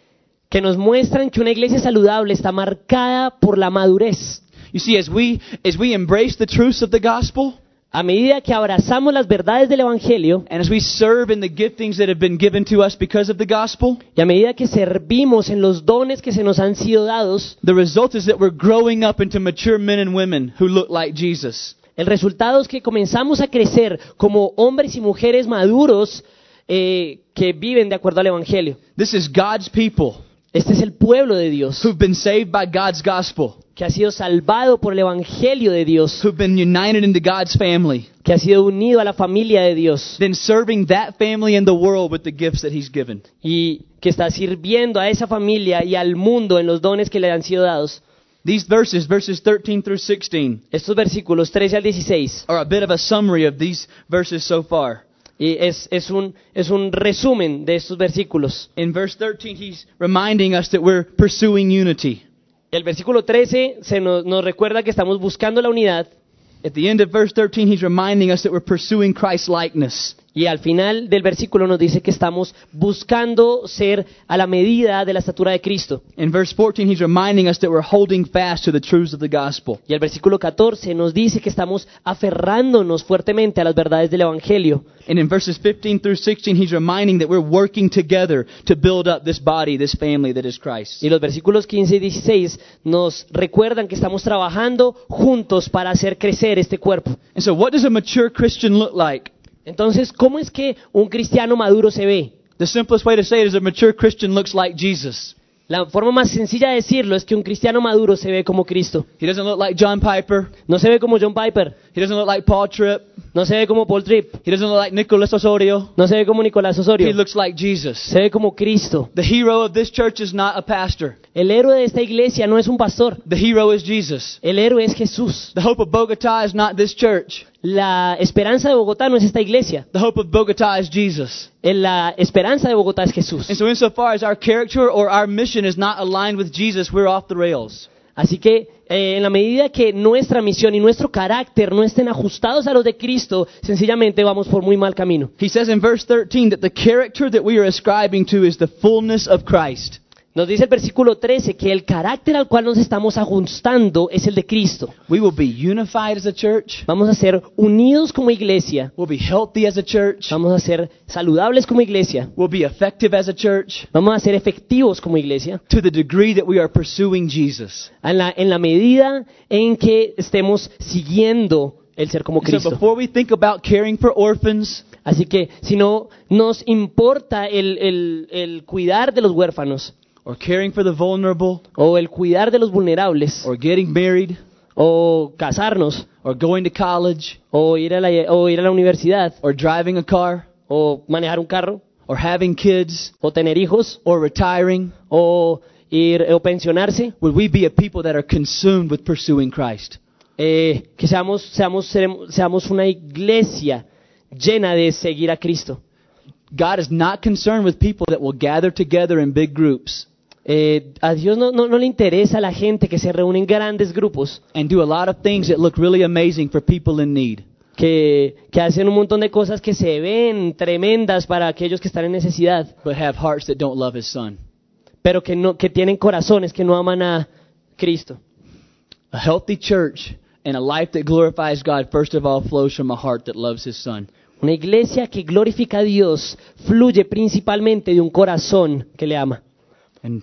que nos muestran que una iglesia saludable está marcada por la madurez. You see, as we as we embrace the truths of the gospel, A medida que abrazamos las verdades del Evangelio and as we serve in the giftings that have been given to us because of the gospel, y a medida que servimos en los dones que se nos han sido dados, the result is that we're growing up into mature men and women who look like Jesus. el resultado es que comenzamos a crecer como hombres y mujeres maduros eh, que viven de acuerdo al Evangelio. This is God's people Este es el pueblo de Dios who've been saved by God's gospel, que ha sido salvado por el Evangelio de Dios, who've been united into God's family, que ha sido unido a la familia de Dios then serving that family and the world with the gifts that He's given. y que está sirviendo a esa familia y al mundo en los dones que le han sido dados. These verses, verses thirteen through sixteen, Estos versículos trece al dieciséis are a bit of a summary of these verses so far. y es, es, un, es un resumen de estos versículos. In verse thirteen, He's reminding us that we're pursuing unity. El versículo trece se nos, nos recuerda que estamos buscando la unidad At the end of verse thirteen, He's reminding us that we're pursuing Christ's likeness. y al final del versículo nos dice que estamos buscando ser a la medida de la estatura de Cristo. In verse fourteen, He's reminding us that we're holding fast to the truths of the gospel. Y el versículo catorce nos dice que estamos aferrándonos fuertemente a las verdades del Evangelio. And in verses fifteen through sixteen, He's reminding that we're working together to build up this body, this family that is Christ. Y los versículos quince y dieciséis nos recuerdan que estamos trabajando juntos para hacer crecer este cuerpo. And so what does a mature Christian look like? Entonces, ¿cómo es que un cristiano maduro se ve? The simplest way to say it is a mature Christian looks like Jesus. La forma más sencilla de decirlo es que un cristiano maduro se ve como Cristo. He doesn't look like John Piper. No se ve como John Piper, He doesn't look like Paul Tripp. no se ve como Paul Tripp, He doesn't look like Nicholas Osorio. no se ve como Nicolás He Osorio, looks like Jesus. se ve como Cristo. The hero of this church is not a pastor. El héroe de esta iglesia no es un pastor, The hero is Jesus. el héroe es Jesús. The hope of Bogota is not this church. La esperanza de Bogotá no es esta iglesia, The hope of Bogota is Jesus. la esperanza de Bogotá es Jesús. And so insofar as our character or our mission is not aligned with Jesus, we're off the rails. Así que eh, en la medida que nuestra misión y nuestro carácter no estén ajustados a los de Cristo, sencillamente vamos por muy mal camino. He says in verse thirteen that the character that we are ascribing to is the fullness of Christ. Nos dice el versículo trece que el carácter al cual nos estamos ajustando es el de Cristo. We will be unified as a church. Vamos a ser unidos como iglesia, We'll be healthy as a church. vamos a ser saludables como iglesia, We'll be effective as a church vamos a ser efectivos como iglesia, to the degree that we are pursuing Jesus. en la, en la medida en que estemos siguiendo el ser como And so Cristo. before we think about caring for orphans, Así que si no nos importa el, el, el cuidar de los huérfanos, or caring for the vulnerable, o el cuidar de los vulnerables, or getting married, o casarnos, or going to college, o ir a la, o ir a la universidad, or driving a car, o manejar un carro, or having kids, o tener hijos, or retiring, o ir o pensionarse, would we be a people that are consumed with pursuing Christ? eh, que seamos, seamos, seremos- seamos una iglesia llena de seguir a Cristo. God is not concerned with people that will gather together in big groups Eh, a Dios no, no, no le interesa a la gente que se reúne en grandes grupos, and do a lot of things that look really amazing for people in need. que, que hacen un montón de cosas que se ven tremendas para aquellos que están en necesidad, But have hearts that don't love His Son. pero que, no, que tienen corazones que no aman a Cristo. A healthy church And a life that glorifies God, first of all, flows from a heart that loves His Son. Una iglesia que glorifica a Dios fluye principalmente de un corazón que le ama. And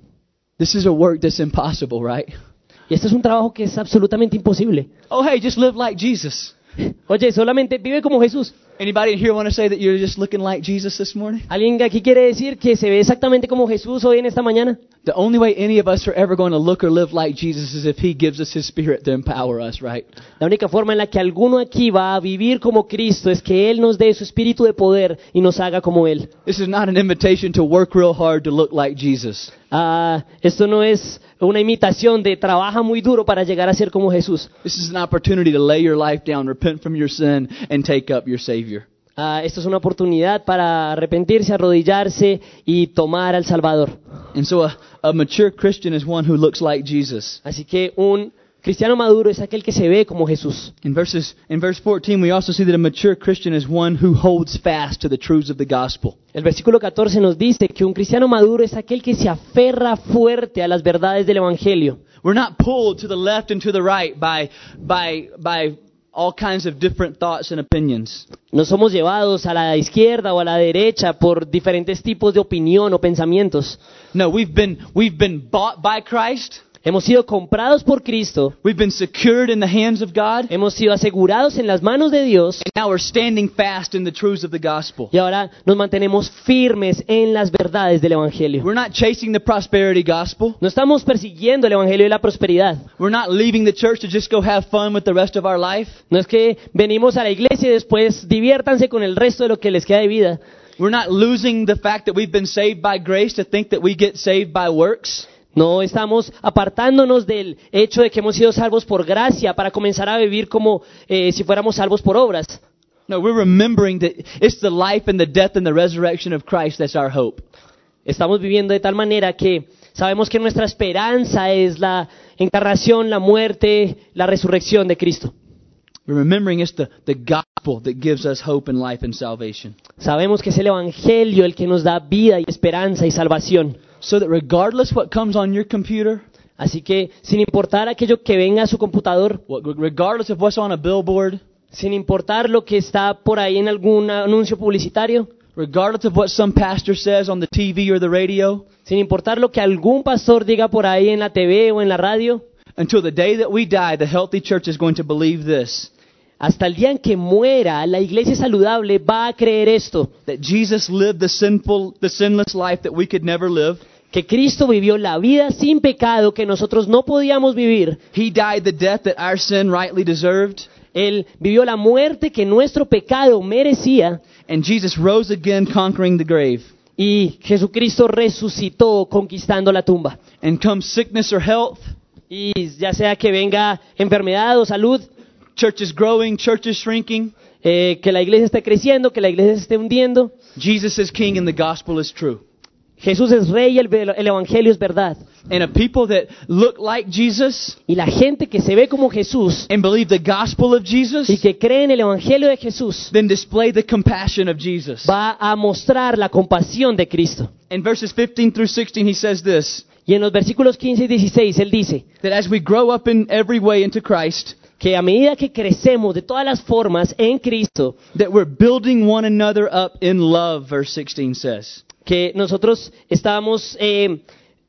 this is a work that's impossible, right? Y este es un trabajo que es absolutamente imposible. Oh, hey, just live like Jesus. Oye, solamente vive como Jesús. Anybody in here want to say that you're just looking like Jesus this morning? ¿Alguien aquí quiere decir que se ve exactamente como Jesús hoy en esta mañana? The only way any of us are ever going to look or live like Jesus is if He gives us His Spirit to empower us, right? La única forma en la que alguno aquí va a vivir como Cristo es que Él nos dé su espíritu de poder y nos haga como Él. This is not an invitation to work real hard to look like Jesus. Ah, esto no es una imitación de trabaja muy duro para llegar a ser como Jesús. This is an opportunity to lay your life down, repent from your sin, and take up your Savior. Ah, esto es una oportunidad para arrepentirse, arrodillarse y tomar al Salvador. And so a, a mature Christian is one who looks like Jesus. Así que un cristiano maduro es aquel que se ve como Jesús. In verses in verse fourteen, we also see that a mature Christian is one who holds fast to the truths of the gospel. El versículo catorce nos dice que un cristiano maduro es aquel que se aferra fuerte a las verdades del Evangelio. We're not pulled to the left and to the right by by by all kinds of different thoughts and opinions. No somos llevados a la izquierda o a la derecha por diferentes tipos de opinión o pensamientos. No, we've been we've been bought by Christ. Hemos sido comprados por Cristo. We've been secured in the hands of God. Hemos sido asegurados en las manos de Dios. And now we're standing fast in the truths of the gospel. Y ahora nos mantenemos firmes en las verdades del Evangelio. We're not chasing the prosperity gospel. No estamos persiguiendo el Evangelio de la prosperidad. We're not leaving the church to just go have fun with the rest of our life. No es que venimos a la iglesia y después diviértanse con el resto de lo que les queda de vida. We're not losing the fact that we've been saved by grace to think that we get saved by works. No estamos apartándonos del hecho de que hemos sido salvos por gracia para comenzar a vivir como eh, si fuéramos salvos por obras. No, we're remembering that it's the life and the death and the resurrection of Christ that's our hope. Estamos viviendo de tal manera que sabemos que nuestra esperanza es la encarnación, la muerte, la resurrección de Cristo. We're remembering it's the, the gospel that gives us hope and life and salvation. Sabemos que es el Evangelio el que nos da vida y esperanza y salvación. So that regardless what comes on your computer, Así que sin importar aquello que venga a su computador, what, regardless of what's on a billboard, sin importar lo que está por ahí en algún anuncio publicitario, regardless of what some pastor says on the T V or the radio, sin importar lo que algún pastor diga por ahí en la T V o en la radio, until the day that we die, the healthy church is going to believe this. hasta el día en que muera, la iglesia saludable va a creer esto, That Jesus lived the sinful, the sinless life that we could never live. que Cristo vivió la vida sin pecado que nosotros no podíamos vivir. He died the death that our sin rightly deserved. Él vivió la muerte que nuestro pecado merecía. And Jesus rose again, conquering the grave. Y Jesucristo resucitó conquistando la tumba. And come sickness or health, Y ya sea que venga enfermedad o salud, church is growing, church is shrinking, eh, que la iglesia esté creciendo, que la iglesia se esté hundiendo, Jesus is king and the gospel is true. Jesús es rey y el, el evangelio es verdad. And a people that look like Jesus Y la gente que se ve como Jesús and believe the gospel of Jesus, y que cree en el evangelio de Jesús then display the compassion of Jesus. va a mostrar la compasión de Cristo. In verses fifteen through sixteen, he says this, Y en los versículos quince y dieciséis él dice that as we grow up in every way into Christ, que a medida que crecemos de todas las formas en Cristo, that we're building one another up in love, verse sixteen says. que nosotros estamos eh,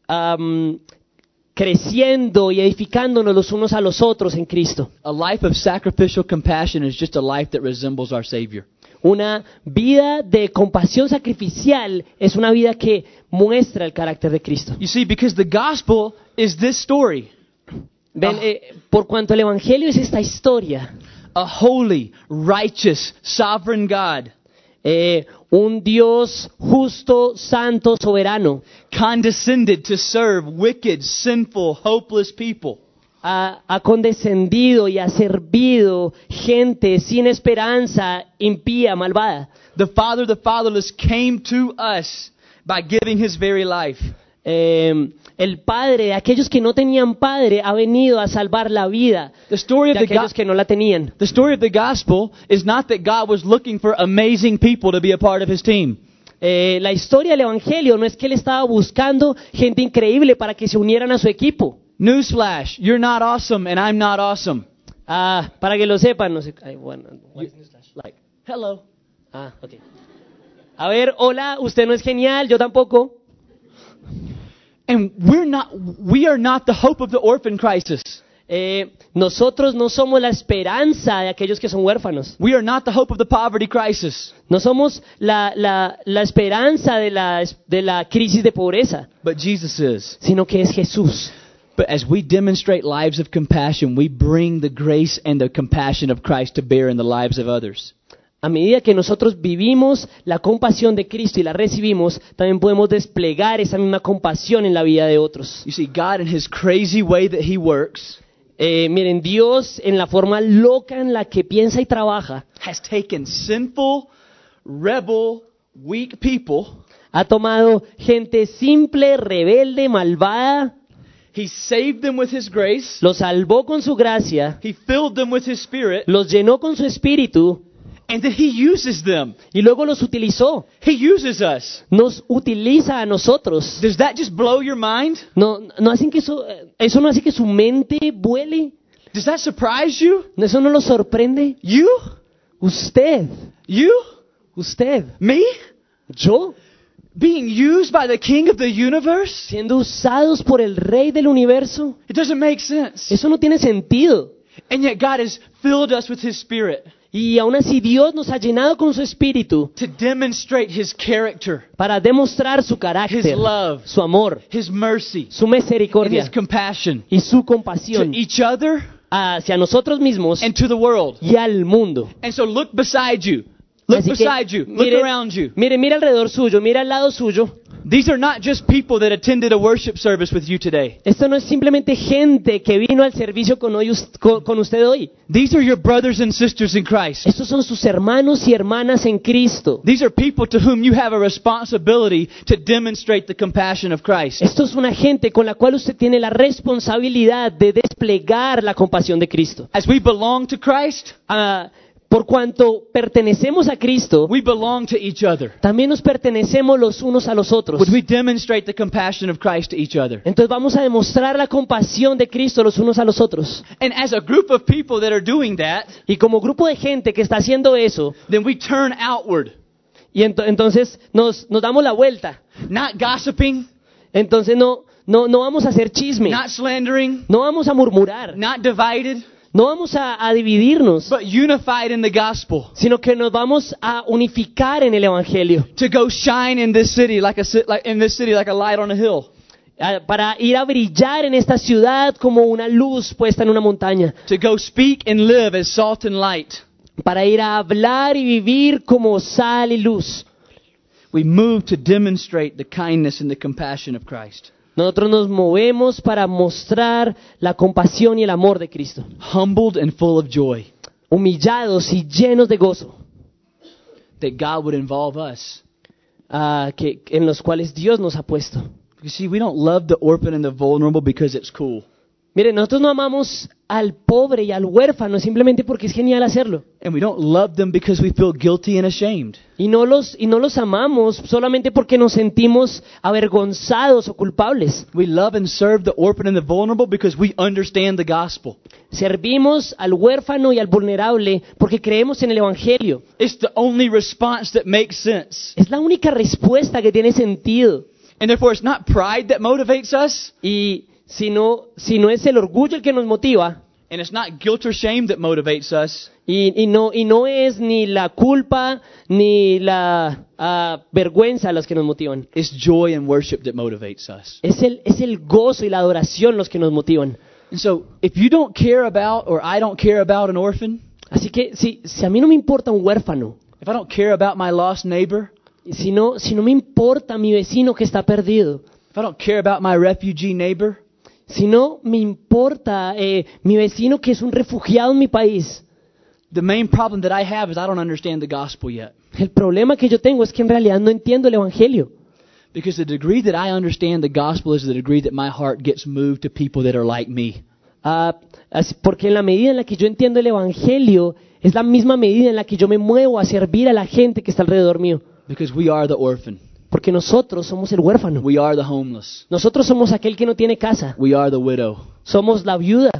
um, creciendo y edificándonos los unos a los otros en Cristo. A life of sacrificial compassion is just a life that resembles our Savior. Una vida de compasión sacrificial es una vida que muestra el carácter de Cristo. You see, because the gospel is this story. Ven, eh, por cuanto el evangelio es esta historia, A holy, righteous, sovereign God eh, un Dios justo, santo, soberano, condescended to serve wicked, sinful, hopeless people. ha, ha condescendido y ha servido gente sin esperanza, impía, malvada. The Father, the fatherless, came to us by giving His very life. Eh, el Padre de aquellos que no tenían padre ha venido a salvar la vida The story of de the, go- aquellos que no la tenían. the story of the gospel is not that God was looking for amazing people to be a part of His team. Eh, la historia del evangelio no es que él estaba buscando gente increíble para que se unieran a su equipo. Newsflash, you're not awesome and I'm not awesome. Ah, para que lo sepan, no sé. Ay, bueno, what is newsflash? Like, hello. Ah, ok. A ver, hola, usted no es genial, yo tampoco. And we're not, we are not the hope of the orphan crisis. Eh, nosotros no somos la esperanza de aquellos que son huérfanos. We are not the hope of the poverty crisis. No somos la, la, la esperanza de la, de la crisis de pobreza, But Jesus is. sino que es Jesús. But as we demonstrate lives of compassion, we bring the grace and the compassion of Christ to bear in the lives of others. A medida que nosotros vivimos la compasión de Cristo y la recibimos, también podemos desplegar esa misma compasión en la vida de otros. You see, God in His crazy way that He works Eh, miren, Dios en la forma loca en la que piensa y trabaja, has taken sinful, rebel, weak people. ha tomado gente simple, rebelde, malvada, He saved them with His grace. los salvó con su gracia, He filled them with His Spirit. los llenó con su espíritu And then He uses them. y luego los utilizó. He uses us. Nos utiliza a nosotros. Does that just blow your mind? No, no hacen que eso, eso no hace que su mente vuele. Does that surprise you? ¿Eso no lo sorprende? You? Usted, You? usted, Me? yo, Being used by the King of the universe? siendo usados por el Rey del universo. It doesn't make sense. Eso no tiene sentido. And yet God has filled us with His Spirit Y aún así Dios nos ha llenado con su espíritu to demonstrate His character, para demostrar su His carácter, love, su amor, His mercy, su and His misericordia compassion y su to compasión each other hacia nosotros mismos and to the world. y al mundo. And so look beside you. Look Así que, beside you. Look mire, around you. mire, mire alrededor suyo, mire al lado suyo. These are not just people that attended a worship service with you today. Esto no es simplemente gente que vino al servicio con, hoy, con, con usted hoy. These are your brothers and sisters in Christ. Estos son sus hermanos y hermanas en Cristo. These are people to whom you have a responsibility to demonstrate the compassion of Christ. Esto es una gente con la cual usted tiene la responsabilidad de desplegar la compasión de Cristo. As we belong to Christ, Ah, por cuanto pertenecemos a Cristo, we belong to each other. también nos pertenecemos los unos a los otros. Would we demonstrate the compassion of Christ to each other? Entonces vamos a demostrar la compasión de Cristo los unos a los otros. And as a group of people that are doing that, Y como grupo de gente que está haciendo eso, then we turn outward, y ento- entonces nos, nos damos la vuelta. not gossiping, Entonces no, no, no vamos a hacer chisme, not slandering, no vamos a murmurar, not divided, no vamos a, a dividirnos, but unified in the gospel. sino que nos vamos a unificar en el Evangelio, To go shine in this city like a ci- like in this city like a light on a hill. ah, para ir a brillar en esta ciudad como una luz puesta en una montaña, To go speak and live as salt and light. para ir a hablar y vivir como sal y luz. We move to demonstrate the kindness and the compassion of Christ. Nosotros nos movemos para mostrar la compasión y el amor de Cristo, Humbled and full of joy humillados y llenos de gozo, that God would involve us. ah, que, en los cuales Dios nos ha puesto. You see, we don't love the orphan and the vulnerable because it's cool. Miren, nosotros no amamos al pobre y al huérfano simplemente porque es genial hacerlo. And we don't love them because we feel guilty and ashamed. Y no los, y no los amamos solamente porque nos sentimos avergonzados o culpables. We love and serve the orphan and the vulnerable because we understand the gospel. Servimos al huérfano y al vulnerable porque creemos en el Evangelio. It's the only response that makes sense. Es la única respuesta que tiene sentido. And therefore, it's not pride that motivates us, Y si no, si no es el orgullo el que nos motiva, and it's not guilt or shame that motivates us. y, y, no, y no es ni la culpa ni la ah, vergüenza las que nos motivan. It's joy and worship that motivates us. Es el, es el gozo y la adoración los que nos motivan. And so, if you don't care about, or I don't care about an orphan, Así que si, si a mí no me importa un huérfano, if I don't care about my lost neighbor, si no, si no me importa mi vecino que está perdido, if I don't care about my refugee neighbor, si no me importa eh, mi vecino que es un refugiado en mi país, the main problem that I have is I don't understand the gospel yet. el problema que yo tengo es que en realidad no entiendo el Evangelio. Because the degree that I understand the gospel is the degree that my heart gets moved to people that are like me. Ah, así- porque en la medida en la que yo entiendo el Evangelio, es la misma medida en la que yo me muevo a servir a la gente que está alrededor mío. Because we are the orphan. Porque nosotros somos el huérfano. We are the homeless. Nosotros somos aquel que no tiene casa. We are the widow. Somos la viuda.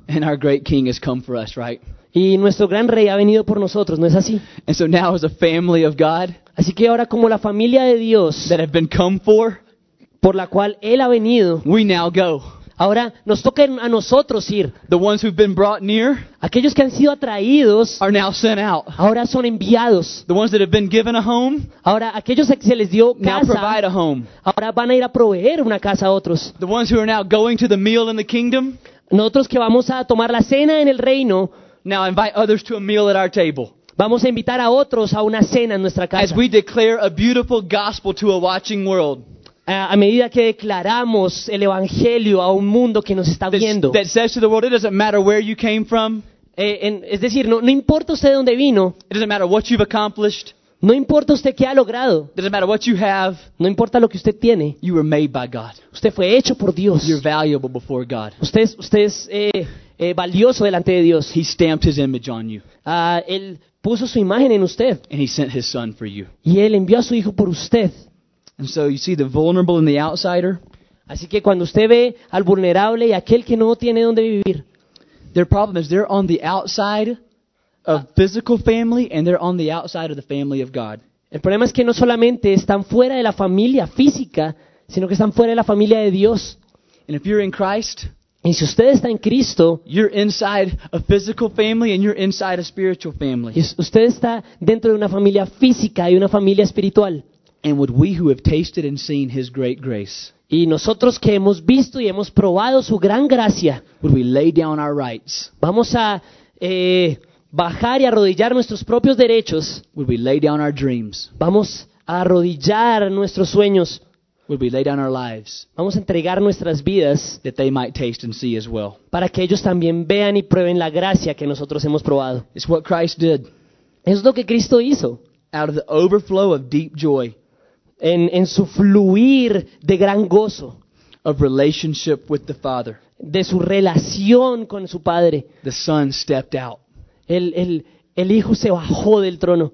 And our great King has come for us, right? Y nuestro gran rey ha venido por nosotros, ¿no es así? And so now as a family of God Así que ahora como la familia de Dios that have been come for, por la cual Él ha venido, we now go. ahora nos toca a nosotros ir. The ones who've been brought near Aquellos que han sido atraídos, are now sent out. ahora son enviados. The ones that have been given a home Ahora aquellos a que se les dio now casa, provide a home. ahora van a ir a proveer una casa a otros. The ones who are now going to the meal in the kingdom Nosotros que vamos a tomar la cena en el reino, now invite others to a meal at our table. vamos a invitar a otros a una cena en nuestra As casa. we declare a beautiful gospel to a watching world A, a medida que declaramos el evangelio a un mundo que nos está that, viendo. that says to the world, it doesn't matter where you came from, Eh, en- es decir, no, no importa usted de dónde vino, it doesn't matter what you've accomplished, no importa usted qué ha logrado, it doesn't matter what you have, no importa lo que usted tiene, you were made by God. usted fue hecho por Dios. You're valuable before God. Usted es, usted es eh, eh, valioso delante de Dios. He stamped His image on you, Ah, él puso su imagen en usted and He sent His Son for you. y Él envió a su Hijo por usted. And so you see the vulnerable and the outsider, Así que cuando usted ve al vulnerable y aquel que no tiene dónde vivir, their problem is they're on the outside of physical family and they're on the outside of the family of God. el problema es que no solamente están fuera de la familia física, sino que están fuera de la familia de Dios. And if you're in Christ, Y si usted está en Cristo, you're inside a physical family and you're inside a spiritual y family. us- usted está dentro de una familia física y una familia espiritual. And would we who have tasted and seen His great grace, Y nosotros que hemos visto y hemos probado su gran gracia, would we lay down our rights? vamos a eh, bajar y arrodillar nuestros propios derechos, Would we lay down our dreams? vamos a arrodillar nuestros sueños, Would we lay down our lives vamos a entregar nuestras vidas that they might taste and see as well? para que ellos también vean y prueben la gracia que nosotros hemos probado. It's what Christ did. Eso es lo que Cristo hizo. Out of the overflow of deep joy, En, en su fluir de gran gozo, of relationship with the Father, de su relación con su Padre, the Son stepped out. el, el, el Hijo se bajó del trono.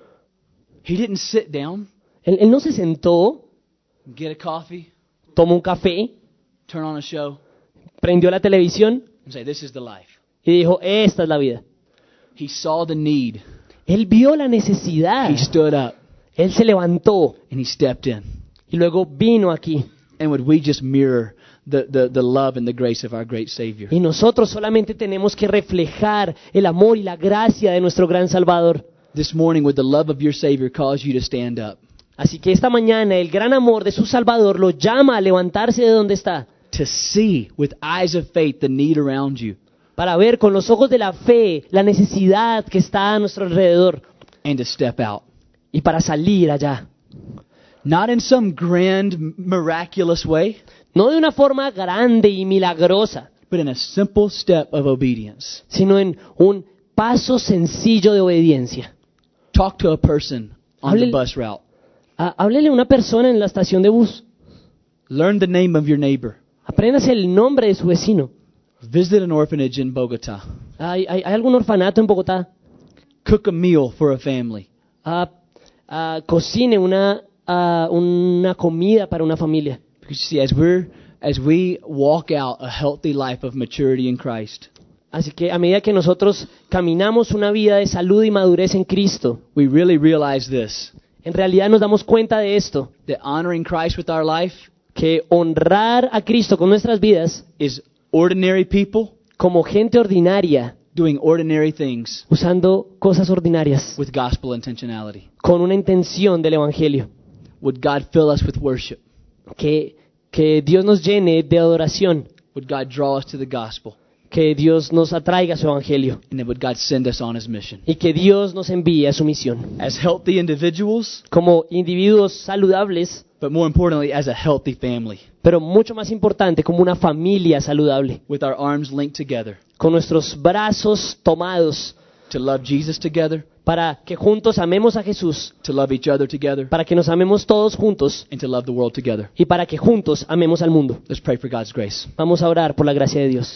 He didn't sit down, Él, él no se sentó, get a coffee, tomó un café, turn on a show, prendió la televisión and say, "This is the life." y dijo, esta es la vida. He saw the need. Él vio la necesidad, He stood up Él se levantó and He stepped in. y luego vino aquí. And would we just mirror the, the, the love and the grace of our great Savior? Y nosotros solamente tenemos que reflejar el amor y la gracia de nuestro gran Salvador. This morning, would the love of your Savior cause you to stand up, Así que esta mañana el gran amor de su Salvador lo llama a levantarse de donde está, to see with eyes of faith the need around you, para ver con los ojos de la fe la necesidad que está a nuestro alrededor and to step out? y para salir allá? Not in some grand, miraculous way, No de una forma grande y milagrosa, but in a simple step of obedience. sino en un paso sencillo de obediencia. Talk to a person on the Hable- bus route. Ah, háblele a una persona en la estación de bus. Learn the name of your neighbor. Apréndase el nombre de su vecino. Visit an orphanage in Bogota. ¿Hay, hay, hay algún orfanato en Bogotá? Cook a meal for a family. Ah, ah, cocine una, ah, una comida para una familia. Because you see, as we're as we walk out a healthy life of maturity in Christ, Así que a medida que nosotros caminamos una vida de salud y madurez en Cristo, we really realize this: en realidad nos damos cuenta de esto, that honoring Christ with our life que honrar a Cristo con nuestras vidas is ordinary people como gente ordinaria, doing ordinary things usando cosas ordinarias, with gospel intentionality. con una intención del Evangelio. Would God fill us with worship? Que, que Dios nos llene de adoración, Would God draw us to the gospel? que Dios nos atraiga a su Evangelio And then would God send us on His mission? y que Dios nos envíe a su misión. As healthy individuals, Como individuos saludables, but more importantly, as a healthy family, pero mucho más importante, como una familia saludable, with our arms linked together con nuestros brazos tomados to love Jesus together, para que juntos amemos a Jesús, to love each other together, para que nos amemos todos juntos and to love the world together. y para que juntos amemos al mundo. Let's pray for God's grace. Vamos a orar por la gracia de Dios.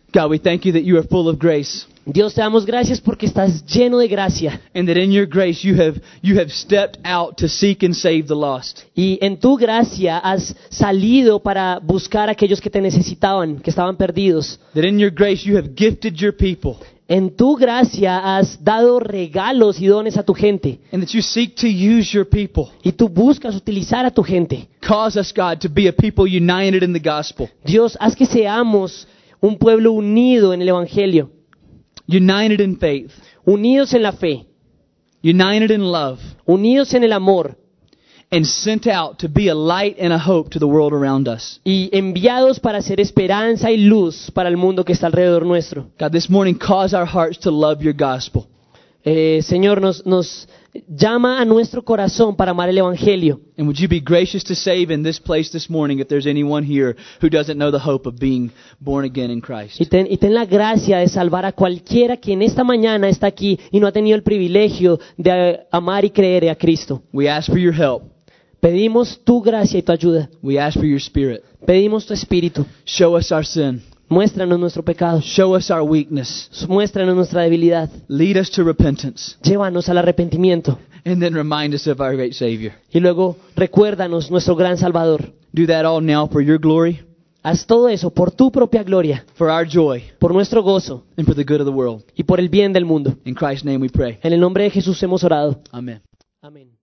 God, we thank you that you are full of grace, Dios, te damos gracias porque estás lleno de gracia and that in your grace you have you have stepped out to seek and save the lost. y en tu gracia has salido para buscar a aquellos que te necesitaban, que estaban perdidos. That in your grace you have gifted your people, En tu gracia has dado regalos y dones a tu gente and that you seek to use your people. y tú buscas utilizar a tu gente. Cause us, God, to be a people united in the gospel, Dios, haz que seamos un pueblo unido en el Evangelio, united in faith, unidos en la fe, united in love, unidos en el amor and sent out to be a light and a hope to the world around us. y enviados para ser esperanza y luz para el mundo que está alrededor nuestro. God, this morning cause our hearts to love your gospel. Eh, Señor, nos, nos llama a nuestro corazón para amar el Evangelio. And would you be gracious to save in this place this morning if there's anyone here who doesn't know the hope of being born again in Christ? Y ten, y ten la gracia de salvar a cualquiera que en esta mañana está aquí y no ha tenido el privilegio de eh, amar y creer a Cristo. We ask for your help. Pedimos tu gracia y tu ayuda. We ask for your spirit. Pedimos tu espíritu. Show us our sin. Muéstranos nuestro pecado. Show us our weakness. Muéstranos nuestra debilidad. Lead us to repentance. Llévanos al arrepentimiento. And then remind us of our great Savior. Y luego recuérdanos nuestro gran Salvador. Do that all now for your glory, Haz todo eso por tu propia gloria, for our joy, por nuestro gozo and for the good of the world. y por el bien del mundo. In Christ's name we pray. En el nombre de Jesús hemos orado. Amen. Amén.